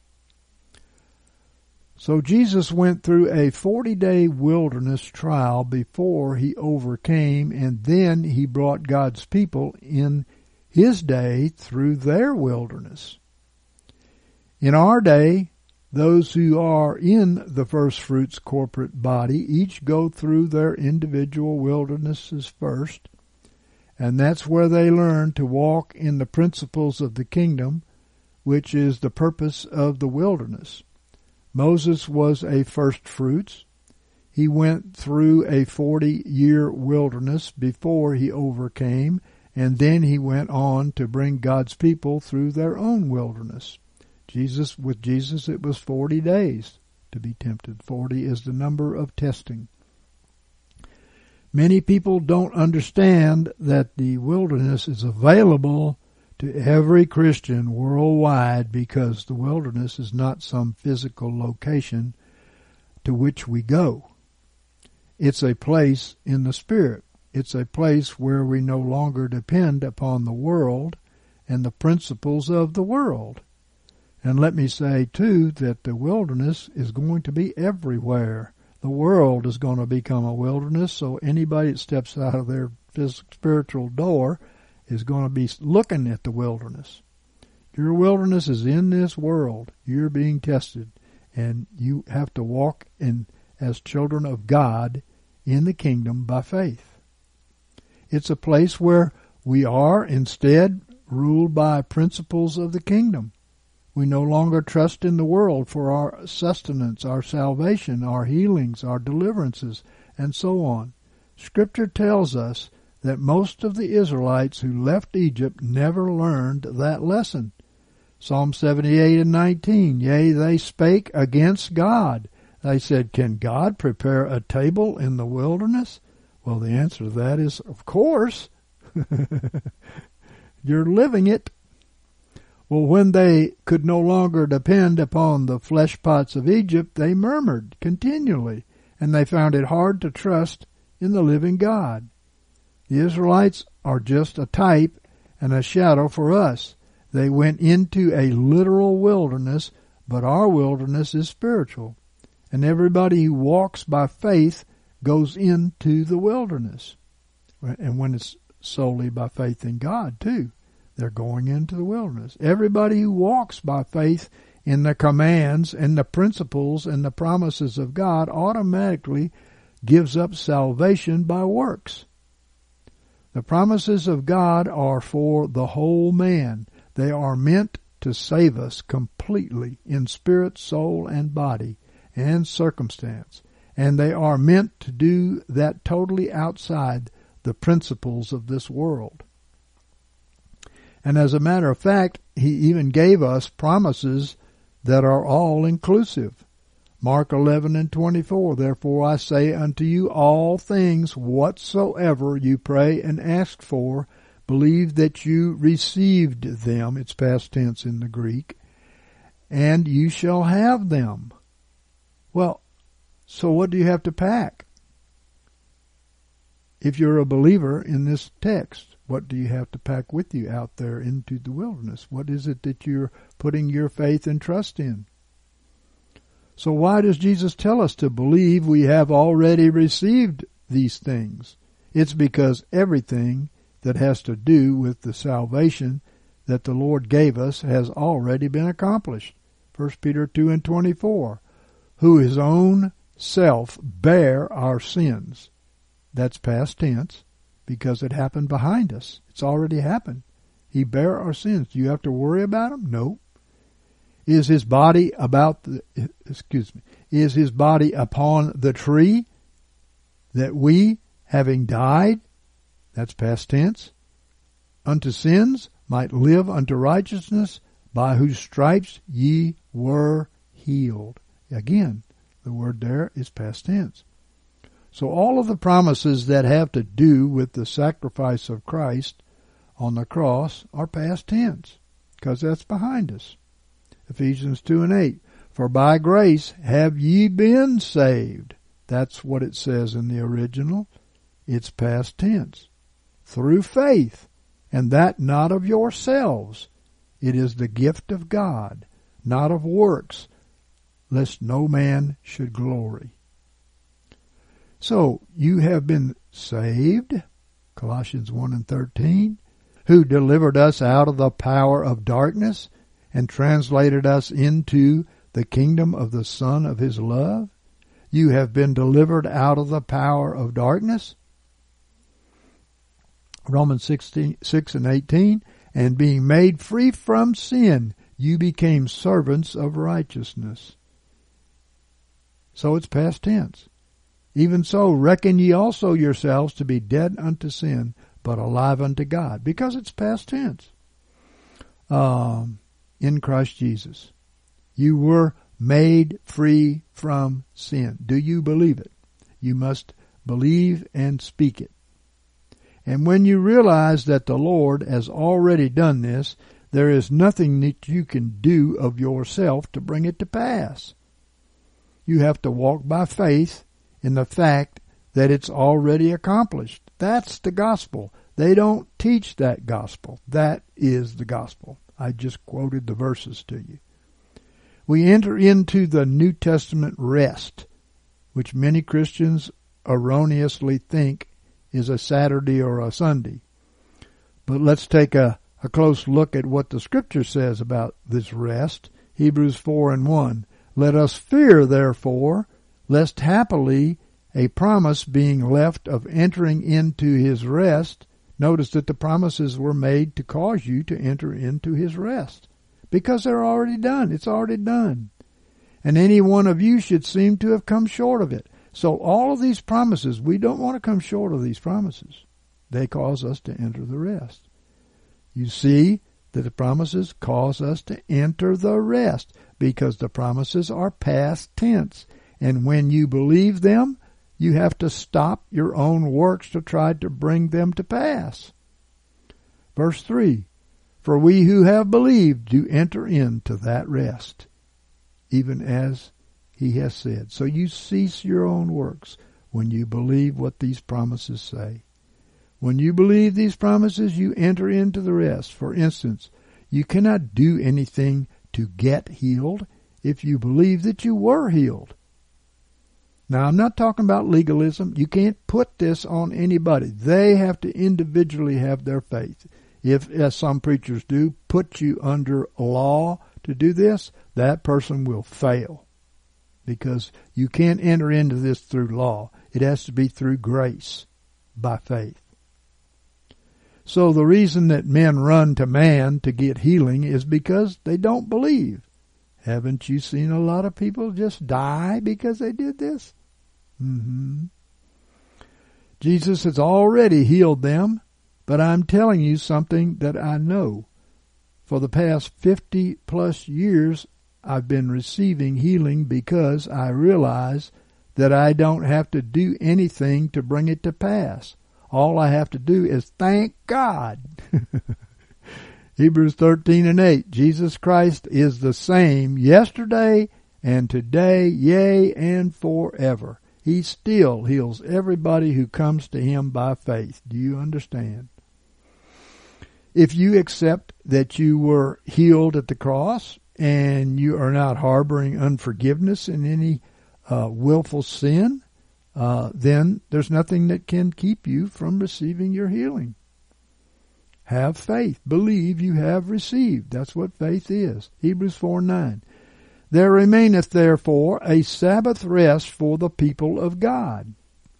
A: So Jesus went through a 40-day wilderness trial before he overcame, and then he brought God's people in his day through their wilderness. In our day, those who are in the First Fruits corporate body each go through their individual wildernesses first, and that's where they learn to walk in the principles of the kingdom, which is the purpose of the wilderness. Moses was a first fruits. He went through a 40-year wilderness before he overcame, and then he went on to bring God's people through their own wilderness. With Jesus, it was 40 days to be tempted. 40 is the number of testing. Many people don't understand that the wilderness is available to every Christian worldwide, because the wilderness is not some physical location to which we go. It's a place in the Spirit. It's a place where we no longer depend upon the world and the principles of the world. And let me say, too, that the wilderness is going to be everywhere. The world is going to become a wilderness, so anybody that steps out of their spiritual door is going to be looking at the wilderness. Your wilderness is in this world. You're being tested, and you have to walk in as children of God in the kingdom by faith. It's a place where we are instead ruled by principles of the kingdom. We no longer trust in the world for our sustenance, our salvation, our healings, our deliverances, and so on. Scripture tells us that most of the Israelites who left Egypt never learned that lesson. Psalm 78 and 19, yea, they spake against God. They said, can God prepare a table in the wilderness? Well, the answer to that is, of course. You're living it. Well, when they could no longer depend upon the flesh pots of Egypt, they murmured continually, and they found it hard to trust in the living God. The Israelites are just a type and a shadow for us. They went into a literal wilderness, but our wilderness is spiritual. And everybody who walks by faith goes into the wilderness. And when it's solely by faith in God, too, they're going into the wilderness. Everybody who walks by faith in the commands and the principles and the promises of God automatically gives up salvation by works. The promises of God are for the whole man. They are meant to save us completely in spirit, soul, and body, and circumstance. And they are meant to do that totally outside the principles of this world. And as a matter of fact, he even gave us promises that are all inclusive. Mark 11 and 24, therefore I say unto you, all things whatsoever you pray and ask for, believe that you received them, it's past tense in the Greek, and you shall have them. Well, so what do you have to pack? If you're a believer in this text, what do you have to pack with you out there into the wilderness? What is it that you're putting your faith and trust in? So why does Jesus tell us to believe we have already received these things? It's because everything that has to do with the salvation that the Lord gave us has already been accomplished. 1 Peter 2 and 24, who his own self bare our sins. That's past tense because it happened behind us. It's already happened. He bare our sins. Do you have to worry about them? No. Is his body is his body upon the tree that we, having died, that's past tense, unto sins might live unto righteousness, by whose stripes ye were healed. Again, the word there is past tense. So all of the promises that have to do with the sacrifice of Christ on the cross are past tense, because that's behind us. Ephesians 2 and 8, for by grace have ye been saved. That's what it says in the original. It's past tense. Through faith, and that not of yourselves. It is the gift of God, not of works, lest no man should glory. So, you have been saved, Colossians 1 and 13, who delivered us out of the power of darkness and translated us into the kingdom of the Son of his love. You have been delivered out of the power of darkness. Romans 6 and 18, and being made free from sin, you became servants of righteousness. So it's past tense. Even so, reckon ye also yourselves to be dead unto sin, but alive unto God. Because it's past tense. In Christ Jesus. You were made free from sin. Do you believe it? You must believe and speak it. And when you realize that the Lord has already done this, there is nothing that you can do of yourself to bring it to pass. You have to walk by faith in the fact that it's already accomplished. That's the gospel. They don't teach that gospel. That is the gospel. I just quoted the verses to you. We enter into the New Testament rest, which many Christians erroneously think is a Saturday or a Sunday. But let's take a close look at what the Scripture says about this rest. Hebrews 4:1. Let us fear, therefore, lest happily a promise being left of entering into his rest. Notice that the promises were made to cause you to enter into his rest. Because they're already done. It's already done. And any one of you should seem to have come short of it. So all of these promises, we don't want to come short of these promises. They cause us to enter the rest. You see that the promises cause us to enter the rest because the promises are past tense. And when you believe them, you have to stop your own works to try to bring them to pass. Verse 3, for we who have believed do enter into that rest, even as he has said. So you cease your own works when you believe what these promises say. When you believe these promises, you enter into the rest. For instance, you cannot do anything to get healed if you believe that you were healed. Now, I'm not talking about legalism. You can't put this on anybody. They have to individually have their faith. If, as some preachers do, put you under law to do this, that person will fail. Because you can't enter into this through law. It has to be through grace, by faith. So the reason that men run to man to get healing is because they don't believe. Haven't you seen a lot of people just die because they did this? Jesus has already healed them, but I'm telling you something that I know. For the past 50 plus years, I've been receiving healing because I realize that I don't have to do anything to bring it to pass. All I have to do is thank God. Hebrews 13:8, Jesus Christ is the same yesterday and today, yea, and forever. He still heals everybody who comes to him by faith. Do you understand? If you accept that you were healed at the cross and you are not harboring unforgiveness in any willful sin, then there's nothing that can keep you from receiving your healing. Have faith. Believe you have received. That's what faith is. Hebrews 4:9. There remaineth therefore a Sabbath rest for the people of God.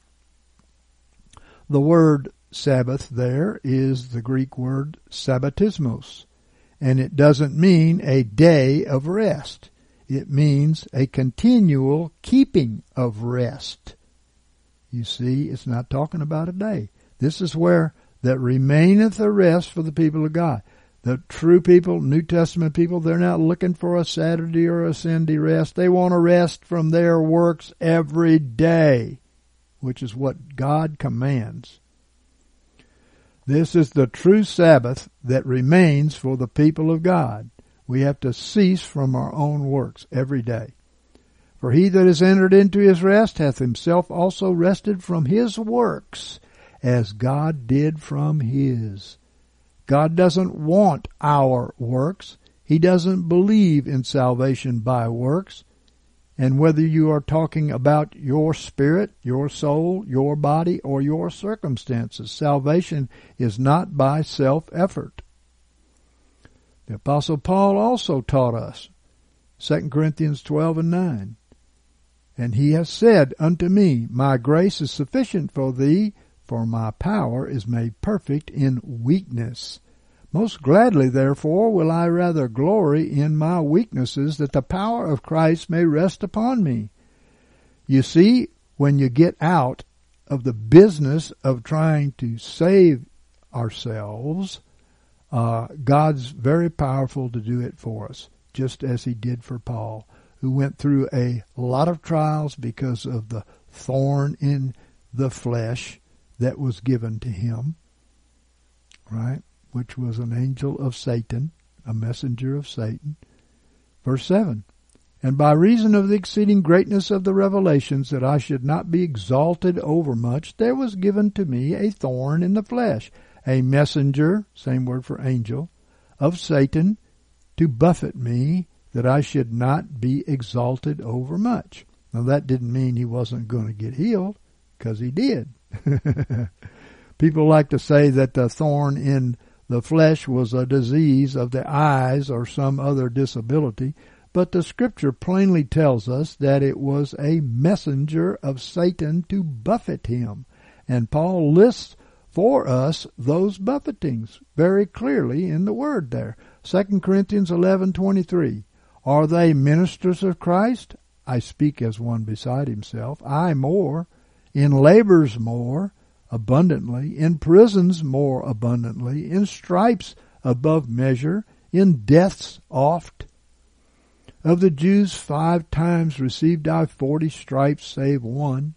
A: The word Sabbath there is the Greek word sabbatismos, and it doesn't mean a day of rest. It means a continual keeping of rest. You see, it's not talking about a day. This is where that remaineth a rest for the people of God. The true people, New Testament people, they're not looking for a Saturday or a Sunday rest. They want to rest from their works every day, which is what God commands. This is the true Sabbath that remains for the people of God. We have to cease from our own works every day. For he that is entered into his rest hath himself also rested from his works, as God did from his. God doesn't want our works. He doesn't believe in salvation by works. And whether you are talking about your spirit, your soul, your body, or your circumstances, salvation is not by self-effort. The Apostle Paul also taught us, 2 Corinthians 12:9, and he has said unto me, my grace is sufficient for thee, for my power is made perfect in weakness. Most gladly, therefore, will I rather glory in my weaknesses, that the power of Christ may rest upon me. You see, when you get out of the business of trying to save ourselves, God's very powerful to do it for us, just as he did for Paul, who went through a lot of trials because of the thorn in the flesh that was given to him, right? Which was an angel of Satan, a messenger of Satan. Verse 7, and by reason of the exceeding greatness of the revelations, that I should not be exalted overmuch, there was given to me a thorn in the flesh, a messenger, same word for angel, of Satan, to buffet me, that I should not be exalted overmuch. Now that didn't mean he wasn't going to get healed, because he did. People like to say that the thorn in the flesh was a disease of the eyes or some other disability, but the Scripture plainly tells us that it was a messenger of Satan to buffet him. And Paul lists for us those buffetings very clearly in the Word there. 2 Corinthians 11:23. Are they ministers of Christ? I speak as one beside himself. I more, in labors more, abundantly, in prisons more abundantly, in stripes above measure, in deaths oft. Of the Jews 5 times received I 40 stripes, save one.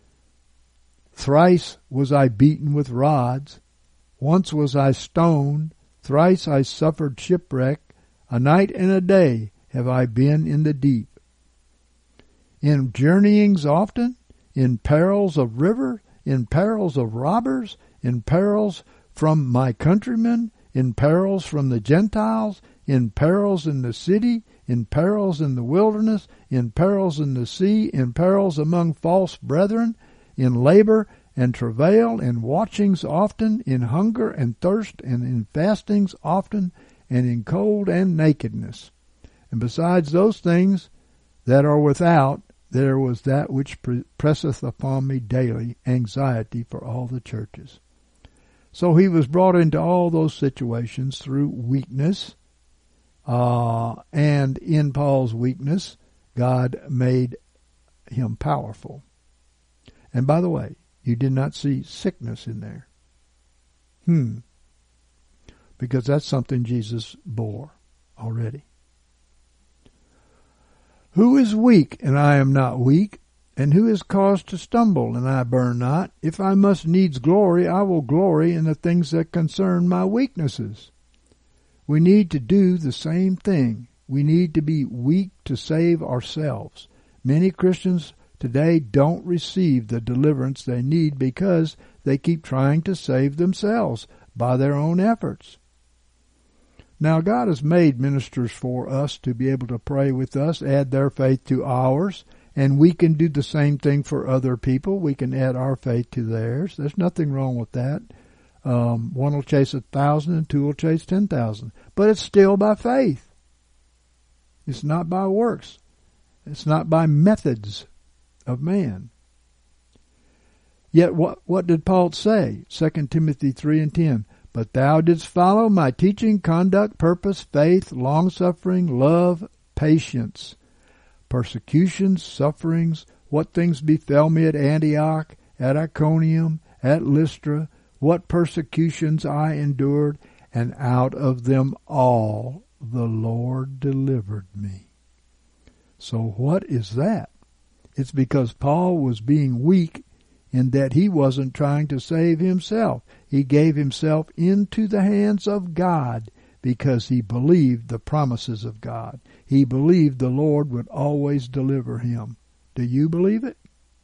A: Thrice was I beaten with rods. Once was I stoned. Thrice I suffered shipwreck. A night and a day have I been in the deep. In journeyings often, in perils of river, in perils of robbers, in perils from my countrymen, in perils from the Gentiles, in perils in the city, in perils in the wilderness, in perils in the sea, in perils among false brethren, in labor and travail, in watchings often, in hunger and thirst, and in fastings often, and in cold and nakedness. And besides those things that are without, there was that which presseth upon me daily, anxiety for all the churches. So he was brought into all those situations through weakness, and in Paul's weakness, God made him powerful. And by the way, you did not see sickness in there. Because that's something Jesus bore already. Who is weak, and I am not weak? And who is caused to stumble, and I burn not? If I must needs glory, I will glory in the things that concern my weaknesses. We need to do the same thing. We need to be weak to save ourselves. Many Christians today don't receive the deliverance they need because they keep trying to save themselves by their own efforts. Now, God has made ministers for us to be able to pray with us, add their faith to ours, and we can do the same thing for other people. We can add our faith to theirs. There's nothing wrong with that. One will chase 1,000 and 2 will chase 10,000. But it's still by faith. It's not by works. It's not by methods of man. Yet what did Paul say? 2 Timothy 3:10. But thou didst follow my teaching, conduct, purpose, faith, long-suffering, love, patience, persecutions, sufferings, what things befell me at Antioch, at Iconium, at Lystra, what persecutions I endured, and out of them all the Lord delivered me. So what is that? It's because Paul was being weak in that he wasn't trying to save himself. He gave himself into the hands of God because he believed the promises of God. He believed the Lord would always deliver him. Do you believe it?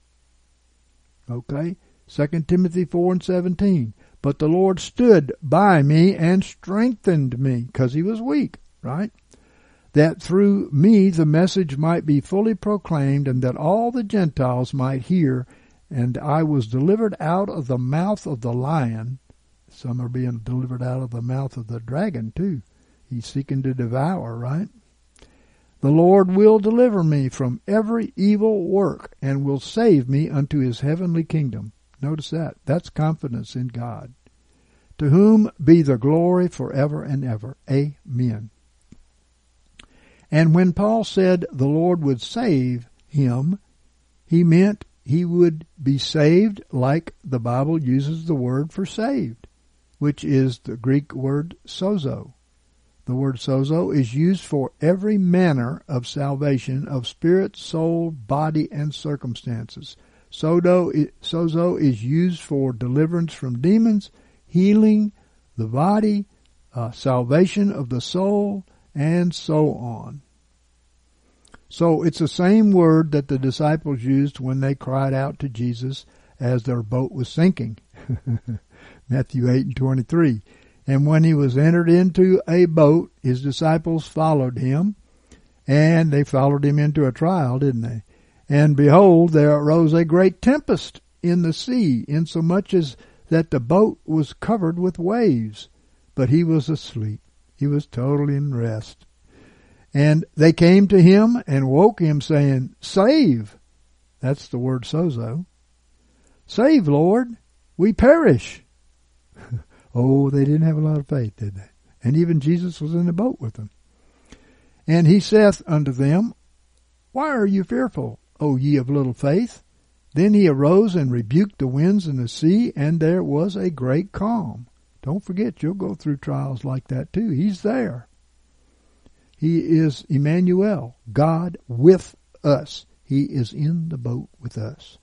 A: Okay. 2 Timothy 4:17. But the Lord stood by me and strengthened me, because he was weak, right? That through me the message might be fully proclaimed, and that all the Gentiles might hear. And I was delivered out of the mouth of the lion. Some are being delivered out of the mouth of the dragon too. He's seeking to devour, right? The Lord will deliver me from every evil work and will save me unto his heavenly kingdom. Notice that. That's confidence in God. to whom be the glory forever and ever. Amen. And when Paul said the Lord would save him, he meant he would be saved like the Bible uses the word for saved, which is the Greek word sozo. The word sozo is used for every manner of salvation of spirit, soul, body, and circumstances. Sozo is used for deliverance from demons, healing the body, salvation of the soul, and so on. So it's the same word that the disciples used when they cried out to Jesus as their boat was sinking. Matthew 8:23. And when he was entered into a boat, his disciples followed him, and they followed him into a trial, didn't they? And behold, there arose a great tempest in the sea, insomuch as that the boat was covered with waves. But he was asleep. He was totally in rest. And they came to him and woke him, saying, Save! That's the word sozo. Save, Lord! We perish! Oh, they didn't have a lot of faith, did they? And even Jesus was in the boat with them. And he saith unto them, Why are you fearful, O ye of little faith? Then he arose and rebuked the winds and the sea, and there was a great calm. Don't forget, you'll go through trials like that too. He's there. He is Emmanuel, God with us. He is in the boat with us.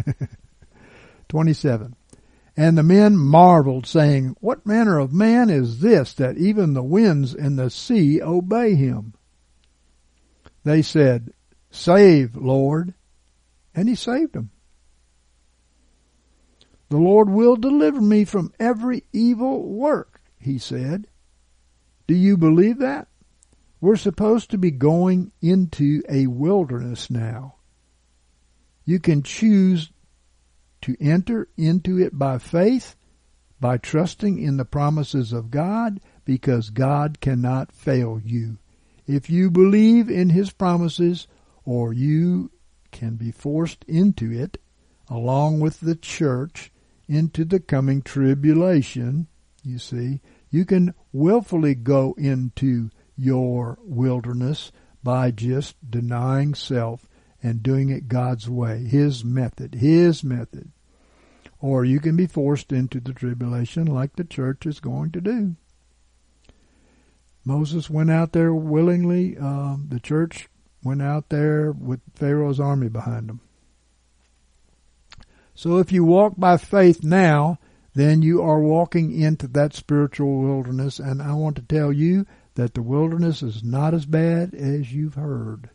A: 27. And the men marveled, saying, What manner of man is this, that even the winds and the sea obey him? They said, Save, Lord. And he saved them. The Lord will deliver me from every evil work, he said. Do you believe that? We're supposed to be going into a wilderness now. You can choose to enter into it by faith, by trusting in the promises of God, because God cannot fail you. If you believe in his promises, or you can be forced into it, along with the church, into the coming tribulation, you see, you can willfully go into your wilderness by just denying self and doing it God's way, his method. Or you can be forced into the tribulation like the church is going to do. Moses went out there willingly. The church went out there with Pharaoh's army behind them. So if you walk by faith now, then you are walking into that spiritual wilderness. And I want to tell you that the wilderness is not as bad as you've heard.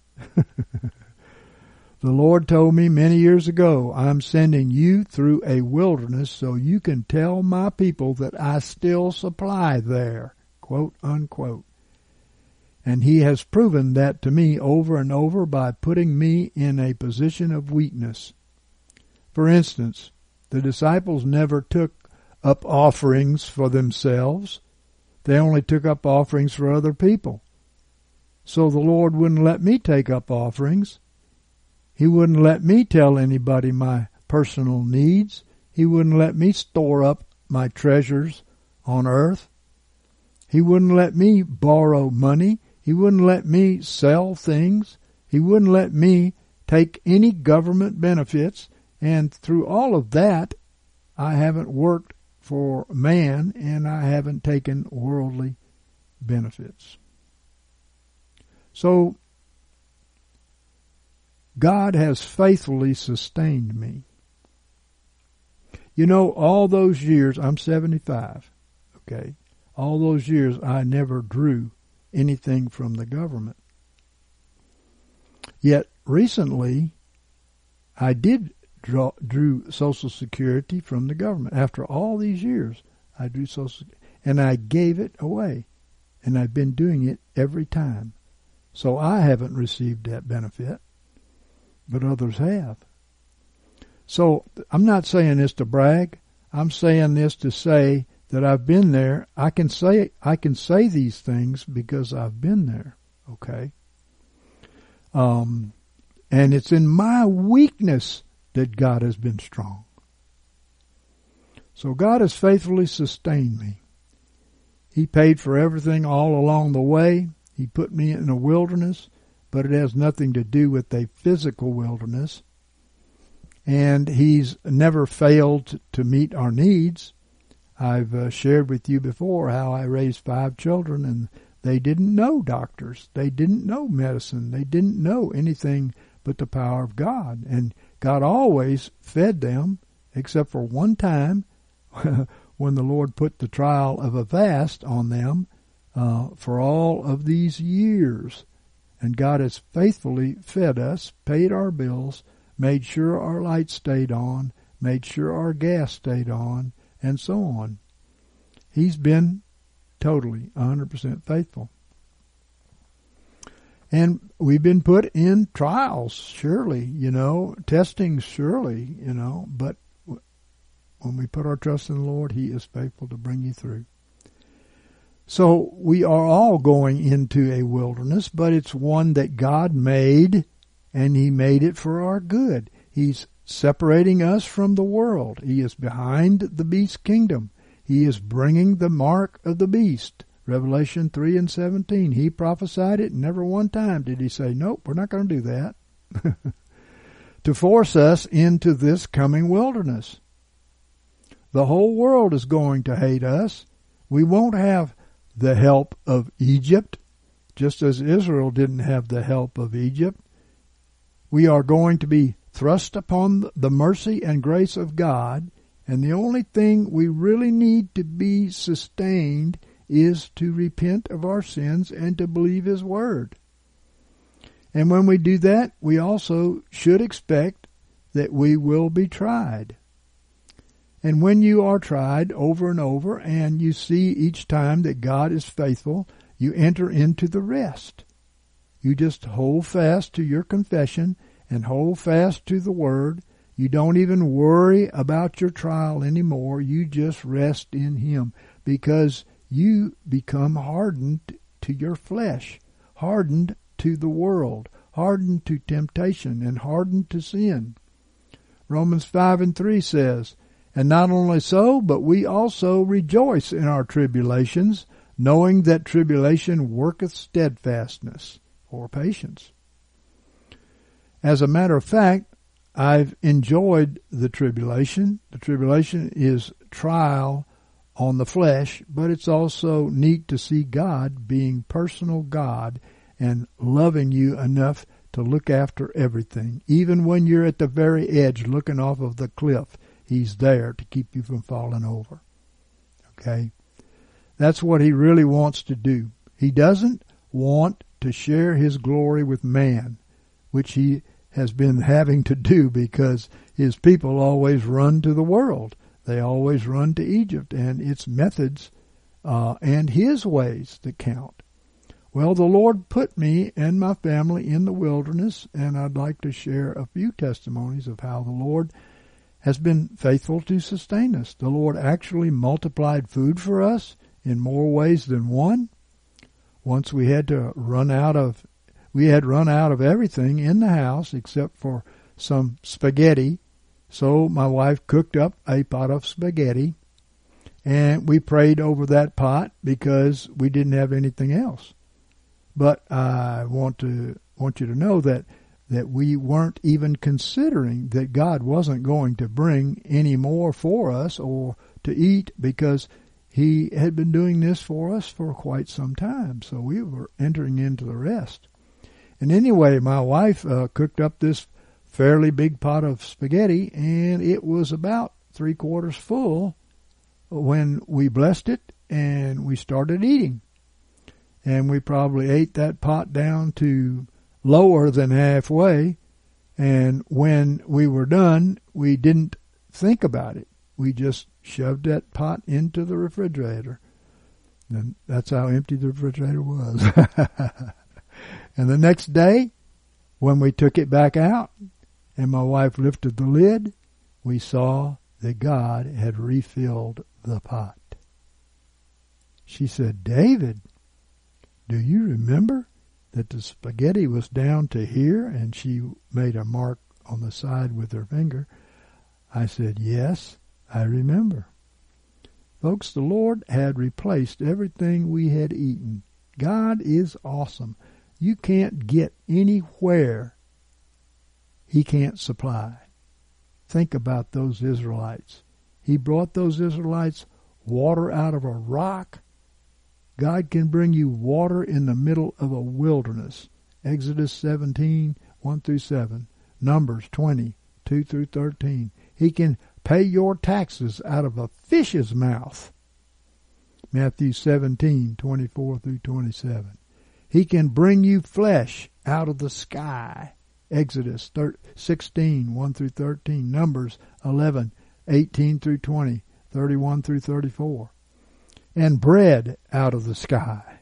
A: The Lord told me many years ago, I'm sending you through a wilderness so you can tell my people that I still supply there, quote unquote. And he has proven that to me over and over by putting me in a position of weakness. For instance, the disciples never took up offerings for themselves. They only took up offerings for other people. So the Lord wouldn't let me take up offerings. He wouldn't let me tell anybody my personal needs. He wouldn't let me store up my treasures on earth. He wouldn't let me borrow money. He wouldn't let me sell things. He wouldn't let me take any government benefits. And through all of that, I haven't worked for man, and I haven't taken worldly benefits. So, God has faithfully sustained me. You know, all those years, I'm 75, okay? All those years, I never drew anything from the government. Yet, recently, I did drew Social Security from the government. After all these years, I drew Social Security, and I gave it away. And I've been doing it every time. So I haven't received that benefit, but others have. So I'm not saying this to brag. I'm saying this to say that I've been there. I can say these things because I've been there. Okay. And it's in my weakness that God has been strong. So God has faithfully sustained me. He paid for everything all along the way. He put me in a wilderness, but it has nothing to do with a physical wilderness. And He's never failed to meet our needs. I've shared with you before how I raised 5 children, and they didn't know doctors. They didn't know medicine. They didn't know anything but the power of God. And God always fed them, except for one time when the Lord put the trial of a fast on them for all of these years. And God has faithfully fed us, paid our bills, made sure our lights stayed on, made sure our gas stayed on, and so on. He's been totally 100% faithful. And we've been put in trials, surely, testing, surely, but when we put our trust in the Lord, He is faithful to bring you through. So we are all going into a wilderness, but it's one that God made, and He made it for our good. He's separating us from the world. He is behind the beast's kingdom. He is bringing the mark of the beast. Revelation 3:17. He prophesied it, and never one time did He say, nope, we're not going to do that. To force us into this coming wilderness. The whole world is going to hate us. We won't have the help of Egypt, just as Israel didn't have the help of Egypt. We are going to be thrust upon the mercy and grace of God, and the only thing we really need to be sustained is to repent of our sins and to believe His Word. And when we do that, we also should expect that we will be tried. And when you are tried over and over, and you see each time that God is faithful, you enter into the rest. You just hold fast to your confession and hold fast to the Word. You don't even worry about your trial anymore. You just rest in Him, because you become hardened to your flesh, hardened to the world, hardened to temptation, and hardened to sin. Romans 5:3 says, and not only so, but we also rejoice in our tribulations, knowing that tribulation worketh steadfastness, or patience. As a matter of fact, I've enjoyed the tribulation. The tribulation is trial on the flesh, but it's also neat to see God being personal God and loving you enough to look after everything. Even when you're at the very edge looking off of the cliff, He's there to keep you from falling over. Okay? That's what He really wants to do. He doesn't want to share His glory with man, which He has been having to do because His people always run to the world. They always run to Egypt and its methods and His ways that count. Well, the Lord put me and my family in the wilderness, and I'd like to share a few testimonies of how the Lord has been faithful to sustain us. The Lord actually multiplied food for us in more ways than one. Once we had run out of everything in the house except for some spaghetti. So my wife cooked up a pot of spaghetti, and we prayed over that pot because we didn't have anything else. But I want you to know that we weren't even considering that God wasn't going to bring any more for us or to eat, because He had been doing this for us for quite some time. So we were entering into the rest. And anyway, my wife cooked up this fairly big pot of spaghetti, and it was about 3/4 full when we blessed it and we started eating. And we probably ate that pot down to lower than halfway, and when we were done, we didn't think about it. We just shoved that pot into the refrigerator. And that's how empty the refrigerator was. And the next day, when we took it back out, and my wife lifted the lid, we saw that God had refilled the pot. She said, David, do you remember that the spaghetti was down to here? And she made a mark on the side with her finger. I said, yes, I remember. Folks, the Lord had replaced everything we had eaten. God is awesome. You can't get anywhere He can't supply. Think about those Israelites. He brought those Israelites water out of a rock. God can bring you water in the middle of a wilderness. Exodus 17, 1 through 7. Numbers 20, 2 through 13. He can pay your taxes out of a fish's mouth. Matthew 17, 24 through 27. He can bring you flesh out of the sky. Exodus 16, 1 through 13. Numbers 11, 18 through 20, 31 through 34. And bread out of the sky.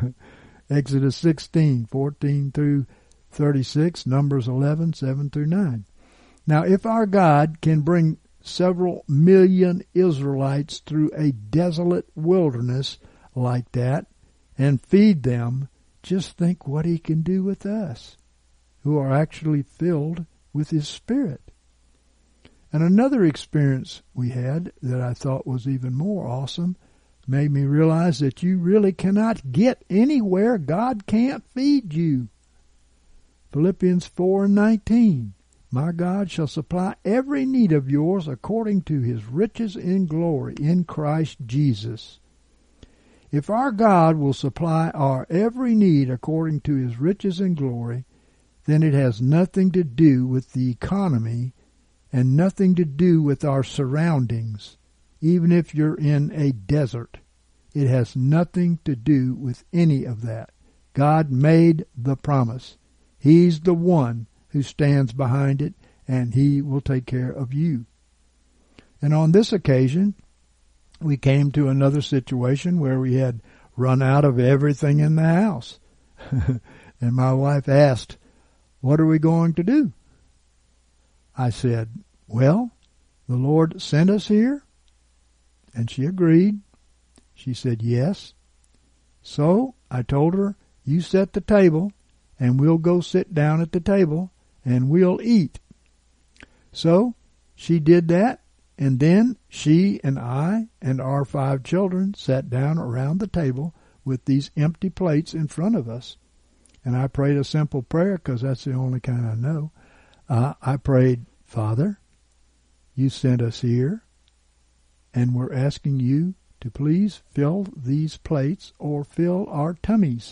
A: Exodus 16, 14 through 36, Numbers 11, 7 through 9. Now, if our God can bring several million Israelites through a desolate wilderness like that and feed them, just think what He can do with us, who are actually filled with His Spirit. And another experience we had that I thought was even more awesome made me realize that you really cannot get anywhere God can't feed you. Philippians 4:19. My God shall supply every need of yours according to His riches in glory in Christ Jesus. If our God will supply our every need according to His riches in glory, then it has nothing to do with the economy and nothing to do with our surroundings. Even if you're in a desert, it has nothing to do with any of that. God made the promise. He's the one who stands behind it, and He will take care of you. And on this occasion, we came to another situation where we had run out of everything in the house. And my wife asked, "What are we going to do?" I said, "Well, the Lord sent us here." And she agreed. She said, "Yes." So I told her, "You set the table, and we'll go sit down at the table, and we'll eat." So she did that, and then she and I and our 5 children sat down around the table with these empty plates in front of us. And I prayed a simple prayer, because that's the only kind I know. I prayed, "Father, You sent us here, and we're asking You to please fill these plates or fill our tummies."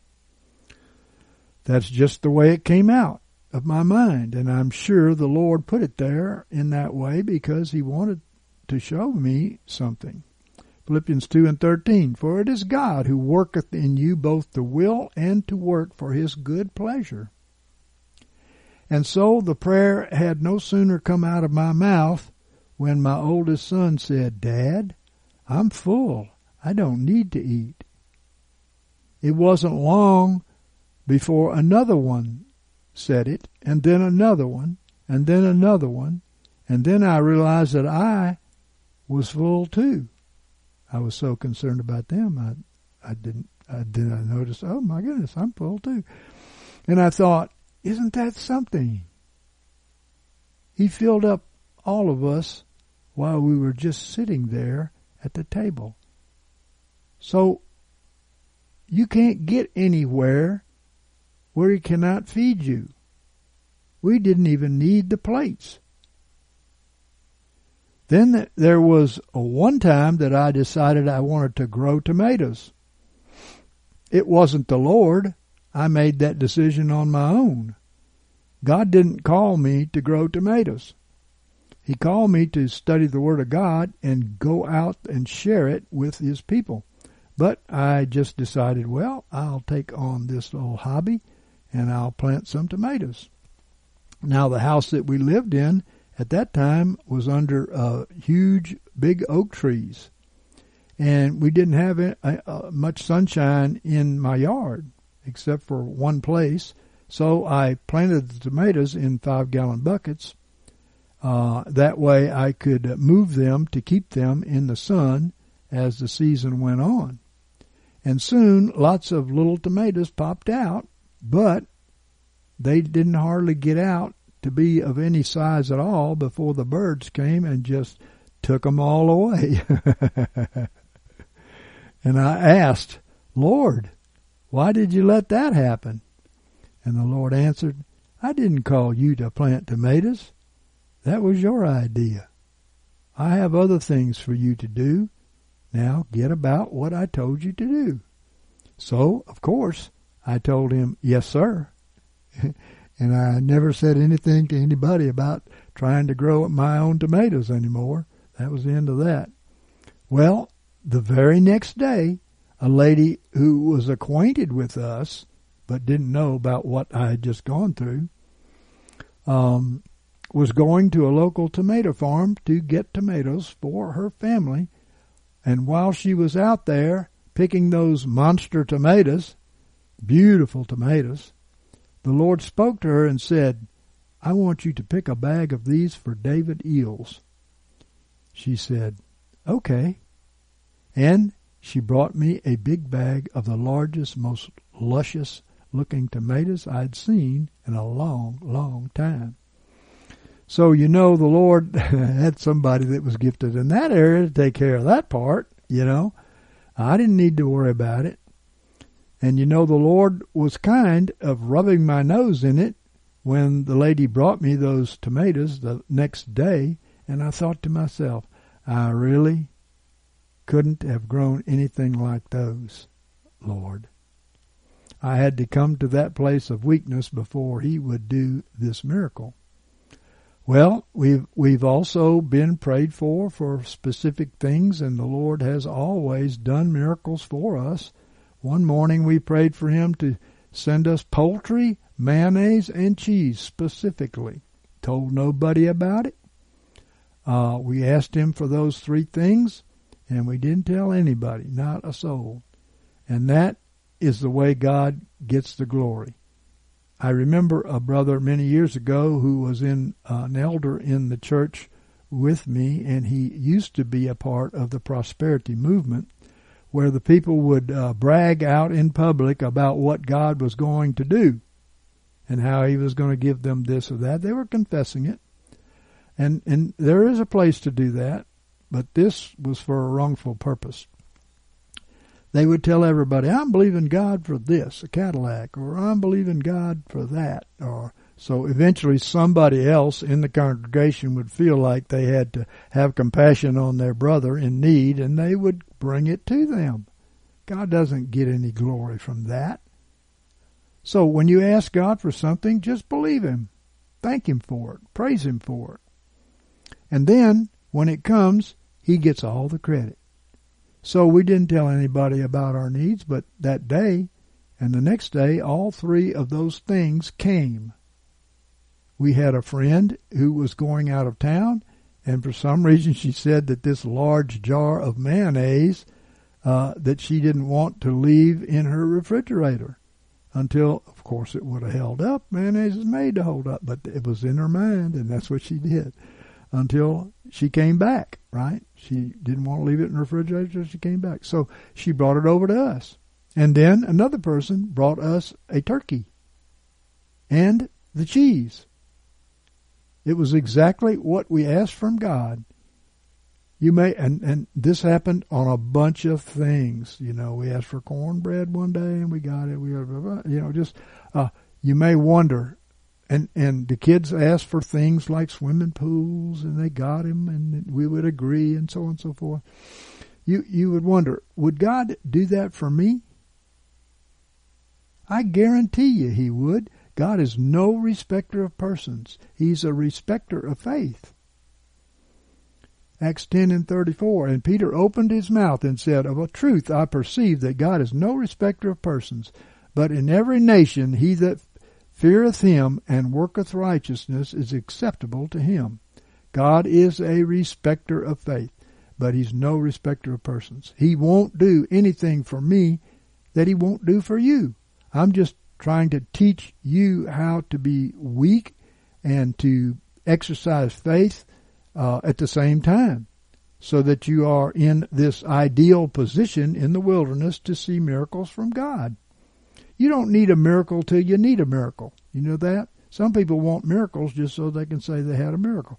A: That's just the way it came out of my mind, and I'm sure the Lord put it there in that way because He wanted to show me something. Philippians 2:13, "For it is God who worketh in you both to will and to work for His good pleasure." And so the prayer had no sooner come out of my mouth when my oldest son said, "Dad, I'm full. I don't need to eat." It wasn't long before another one said it, and then another one, and then another one, and then I realized that I was full too. I was so concerned about them, I didn't notice, oh my goodness, I'm full too. And I thought, isn't that something? He filled up all of us while we were just sitting there at the table. So you can't get anywhere where He cannot feed you. We didn't even need the plates. Then there was one time that I decided I wanted to grow tomatoes. It wasn't the Lord. I made that decision on my own. God didn't call me to grow tomatoes. He called me to study the Word of God and go out and share it with His people. But I just decided, well, I'll take on this little hobby and I'll plant some tomatoes. Now, the house that we lived in at that time was under huge, big oak trees. And we didn't have much sunshine in my yard, except for one place. So I planted the tomatoes in 5-gallon buckets. That way I could move them to keep them in the sun as the season went on. And soon lots of little tomatoes popped out, but they didn't hardly get out to be of any size at all before the birds came and just took them all away. And I asked, Lord, why did you let that happen? And the Lord answered, I didn't call you to plant tomatoes. That was your idea. I have other things for you to do. Now get about what I told you to do. So, of course, I told him, yes, sir. And I never said anything to anybody about trying to grow my own tomatoes anymore. That was the end of that. Well, the very next day, a lady who was acquainted with us but didn't know about what I had just gone through was going to a local tomato farm to get tomatoes for her family. And while she was out there picking those monster tomatoes, beautiful tomatoes, the Lord spoke to her and said, I want you to pick a bag of these for David Eels. She said, okay. And she brought me a big bag of the largest, most luscious-looking tomatoes I'd seen in a long, long time. So, the Lord had somebody that was gifted in that area to take care of that part, I didn't need to worry about it. And the Lord was kind of rubbing my nose in it when the lady brought me those tomatoes the next day, and I thought to myself, I really couldn't have grown anything like those, Lord. I had to come to that place of weakness before he would do this miracle. Well, we've also been prayed for specific things, and the Lord has always done miracles for us. One morning we prayed for him to send us poultry, mayonnaise, and cheese specifically. Told nobody about it. We asked him for those three things, and we didn't tell anybody, not a soul. And that is the way God gets the glory. I remember a brother many years ago who was an elder in the church with me, and he used to be a part of the prosperity movement, where the people would brag out in public about what God was going to do and how he was going to give them this or that. They were confessing it. And there is a place to do that, but this was for a wrongful purpose. They would tell everybody, I'm believing God for this, a Cadillac, or I'm believing God for that. Or so eventually somebody else in the congregation would feel like they had to have compassion on their brother in need, and they would bring it to them. God doesn't get any glory from that. So when you ask God for something, just believe him. Thank him for it. Praise him for it. And then, when it comes, he gets all the credit. So we didn't tell anybody about our needs, but that day and the next day, all three of those things came. We had a friend who was going out of town, and for some reason she said that this large jar of mayonnaise that she didn't want to leave in her refrigerator until, of course, it would have held up. Mayonnaise is made to hold up, but it was in her mind, and that's what she did until she came back, right? She didn't want to leave it in the refrigerator until she came back. So she brought it over to us. And then another person brought us a turkey and the cheese. It was exactly what we asked from God. You may, and this happened on a bunch of things. We asked for cornbread one day and we got it. You may wonder. And the kids asked for things like swimming pools, and they got them, and we would agree, and so on and so forth. You would wonder, would God do that for me? I guarantee you he would. God is no respecter of persons. He's a respecter of faith. Acts 10:34, and Peter opened his mouth and said, Of a truth I perceive that God is no respecter of persons, but in every nation he that feareth him and worketh righteousness is acceptable to him. God is a respecter of faith, but he's no respecter of persons. He won't do anything for me that he won't do for you. I'm just trying to teach you how to be weak and to exercise faith at the same time, so that you are in this ideal position in the wilderness to see miracles from God. You don't need a miracle till you need a miracle. You know that? Some people want miracles just so they can say they had a miracle.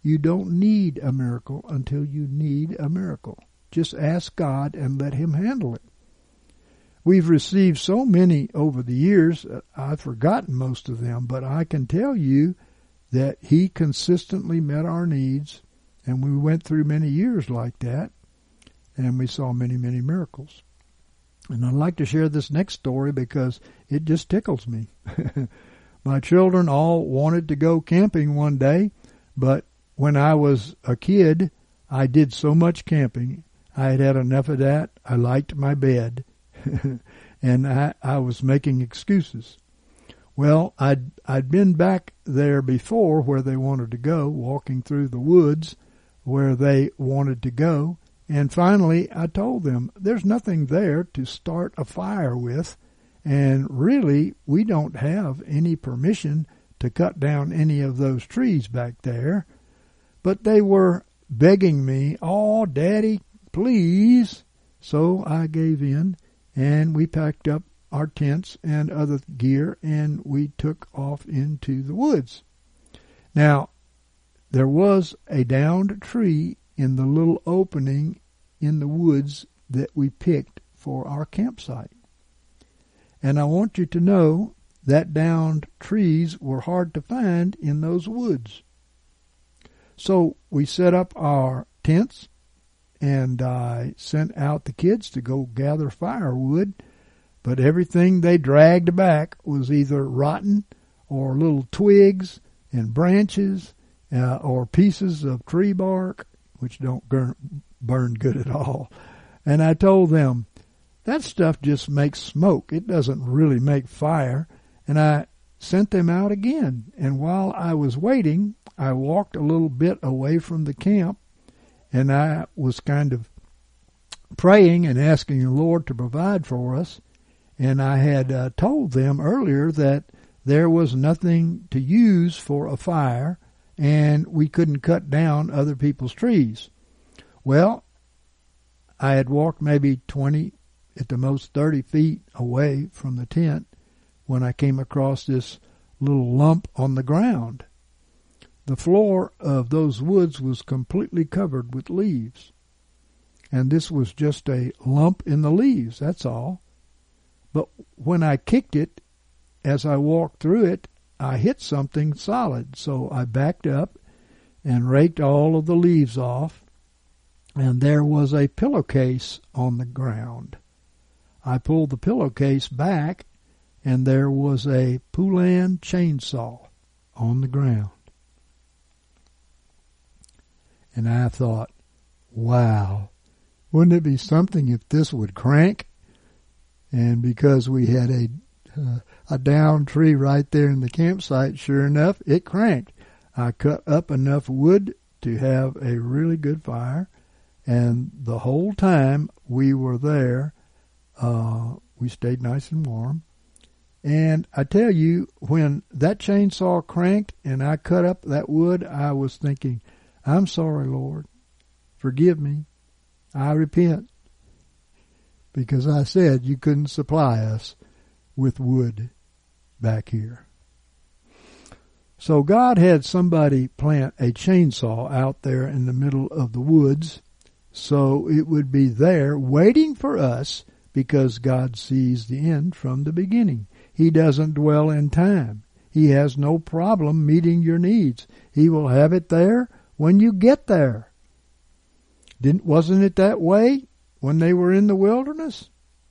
A: You don't need a miracle until you need a miracle. Just ask God and let Him handle it. We've received so many over the years, I've forgotten most of them, but I can tell you that He consistently met our needs, and we went through many years like that, and we saw many, many miracles. And I'd like to share this next story because it just tickles me. My children all wanted to go camping one day, but when I was a kid, I did so much camping. I had had enough of that. I liked my bed, and I was making excuses. Well, I'd been back there before where they wanted to go, walking through the woods where they wanted to go, and finally I told them, there's nothing there to start a fire with, and really we don't have any permission to cut down any of those trees back there. But they were begging me, "Oh, Daddy, please." So I gave in, and we packed up our tents and other gear, and we took off into the woods. Now, there was a downed tree in the little opening in the woods that we picked for our campsite. And I want you to know that downed trees were hard to find in those woods. So we set up our tents, and I sent out the kids to go gather firewood, but everything they dragged back was either rotten or little twigs and branches or pieces of tree bark, which don't burn good at all. And I told them, that stuff just makes smoke. It doesn't really make fire. And I sent them out again. And while I was waiting, I walked a little bit away from the camp, and I was kind of praying and asking the Lord to provide for us. And I had told them earlier that there was nothing to use for a fire, and we couldn't cut down other people's trees. Well, I had walked maybe 20, at the most 30 feet away from the tent when I came across this little lump on the ground. The floor of those woods was completely covered with leaves. And this was just a lump in the leaves, that's all. But when I kicked it, as I walked through it, I hit something solid. So I backed up and raked all of the leaves off, and there was a pillowcase on the ground. I pulled the pillowcase back, and there was a Poulan chainsaw on the ground. And I thought, wow, wouldn't it be something if this would crank? And because we had a downed tree right there in the campsite, sure enough, it cranked. I cut up enough wood to have a really good fire, and the whole time we were there, we stayed nice and warm. And I tell you, when that chainsaw cranked and I cut up that wood, I was thinking, I'm sorry, Lord. Forgive me. I repent. Because I said you couldn't supply us with wood back here. So God had somebody plant a chainsaw out there in the middle of the woods, so it would be there waiting for us, because God sees the end from the beginning. He doesn't dwell in time. He has no problem meeting your needs. He will have it there when you get there. Wasn't it that way when they were in the wilderness?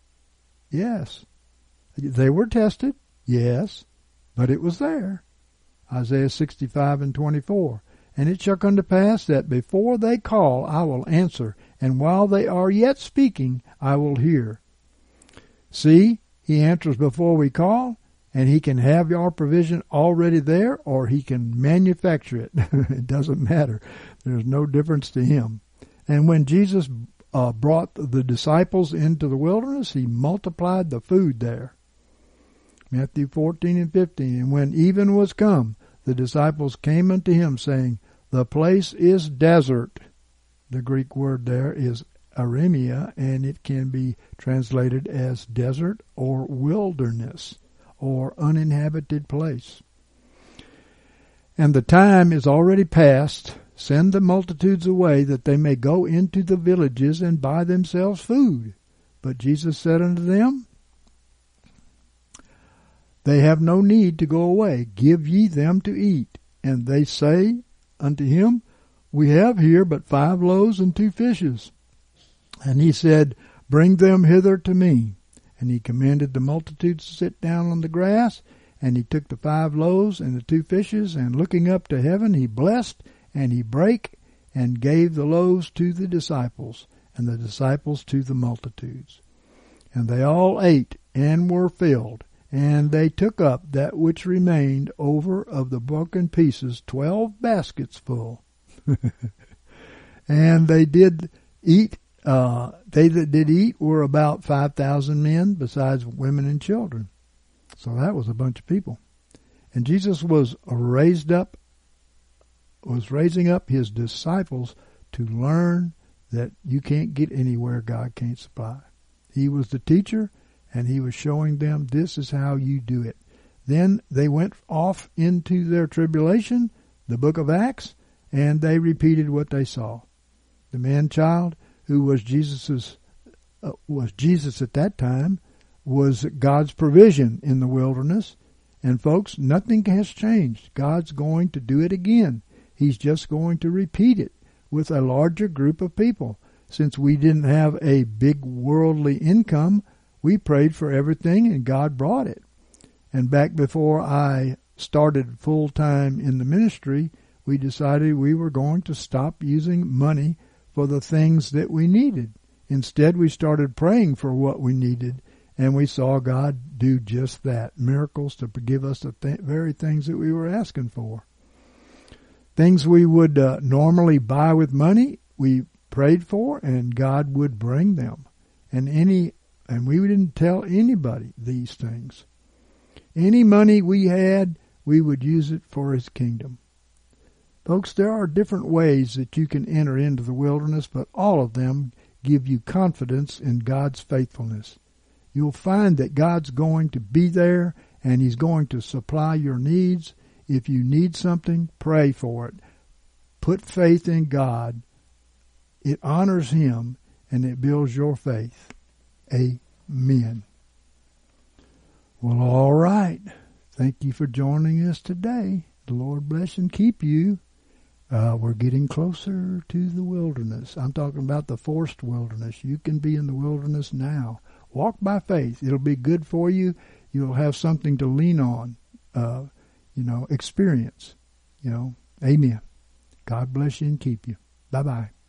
A: Yes. They were tested, yes, but it was there. Isaiah 65:24. And it shall come to pass that before they call, I will answer, and while they are yet speaking, I will hear. See, He answers before we call, and He can have our provision already there, or He can manufacture it. It doesn't matter. There's no difference to Him. And when Jesus brought the disciples into the wilderness, He multiplied the food there. Matthew 14:15. And when even was come, the disciples came unto Him, saying, The place is desert. The Greek word there is aramia, and it can be translated as desert or wilderness or uninhabited place. And the time is already past send the multitudes away, that they may go into the villages and buy themselves food. But Jesus said unto them, They have no need to go away. Give ye them to eat. And they say unto him, We have here but 5 loaves and 2 fishes. And he said, Bring them hither to me. And he commanded the multitudes to sit down on the grass. And he took the 5 loaves and the 2 fishes, and looking up to heaven, he blessed, and he brake, and gave the loaves to the disciples, and the disciples to the multitudes. And they all ate, and were filled. And they took up that which remained over of the broken pieces, 12 baskets full. And they did eat. They that did eat were about 5,000 men, besides women and children. So that was a bunch of people. And Jesus was raising up his disciples to learn that you can't get anywhere God can't supply. He was the teacher, and he was showing them this is how you do it. Then they went off into their tribulation, the book of Acts, and they repeated what they saw. The man-child, who was Jesus at that time, was God's provision in the wilderness. And folks, nothing has changed. God's going to do it again. He's just going to repeat it with a larger group of people. Since we didn't have a big worldly income, we prayed for everything and God brought it. And back before I started full-time in the ministry, we decided we were going to stop using money for the things that we needed. Instead, we started praying for what we needed, and we saw God do just that. Miracles to give us the very things that we were asking for. Things we would normally buy with money, we prayed for, and God would bring them. And we didn't tell anybody these things. Any money we had, we would use it for His kingdom. Folks, there are different ways that you can enter into the wilderness, but all of them give you confidence in God's faithfulness. You'll find that God's going to be there, and He's going to supply your needs. If you need something, pray for it. Put faith in God. It honors Him, and it builds your faith. Amen. Well, all right. Thank you for joining us today. The Lord bless and keep you. We're getting closer to the wilderness. I'm talking about the forced wilderness. You can be in the wilderness now. Walk by faith. It'll be good for you. You'll have something to lean on, experience. Amen. God bless you and keep you. Bye-bye.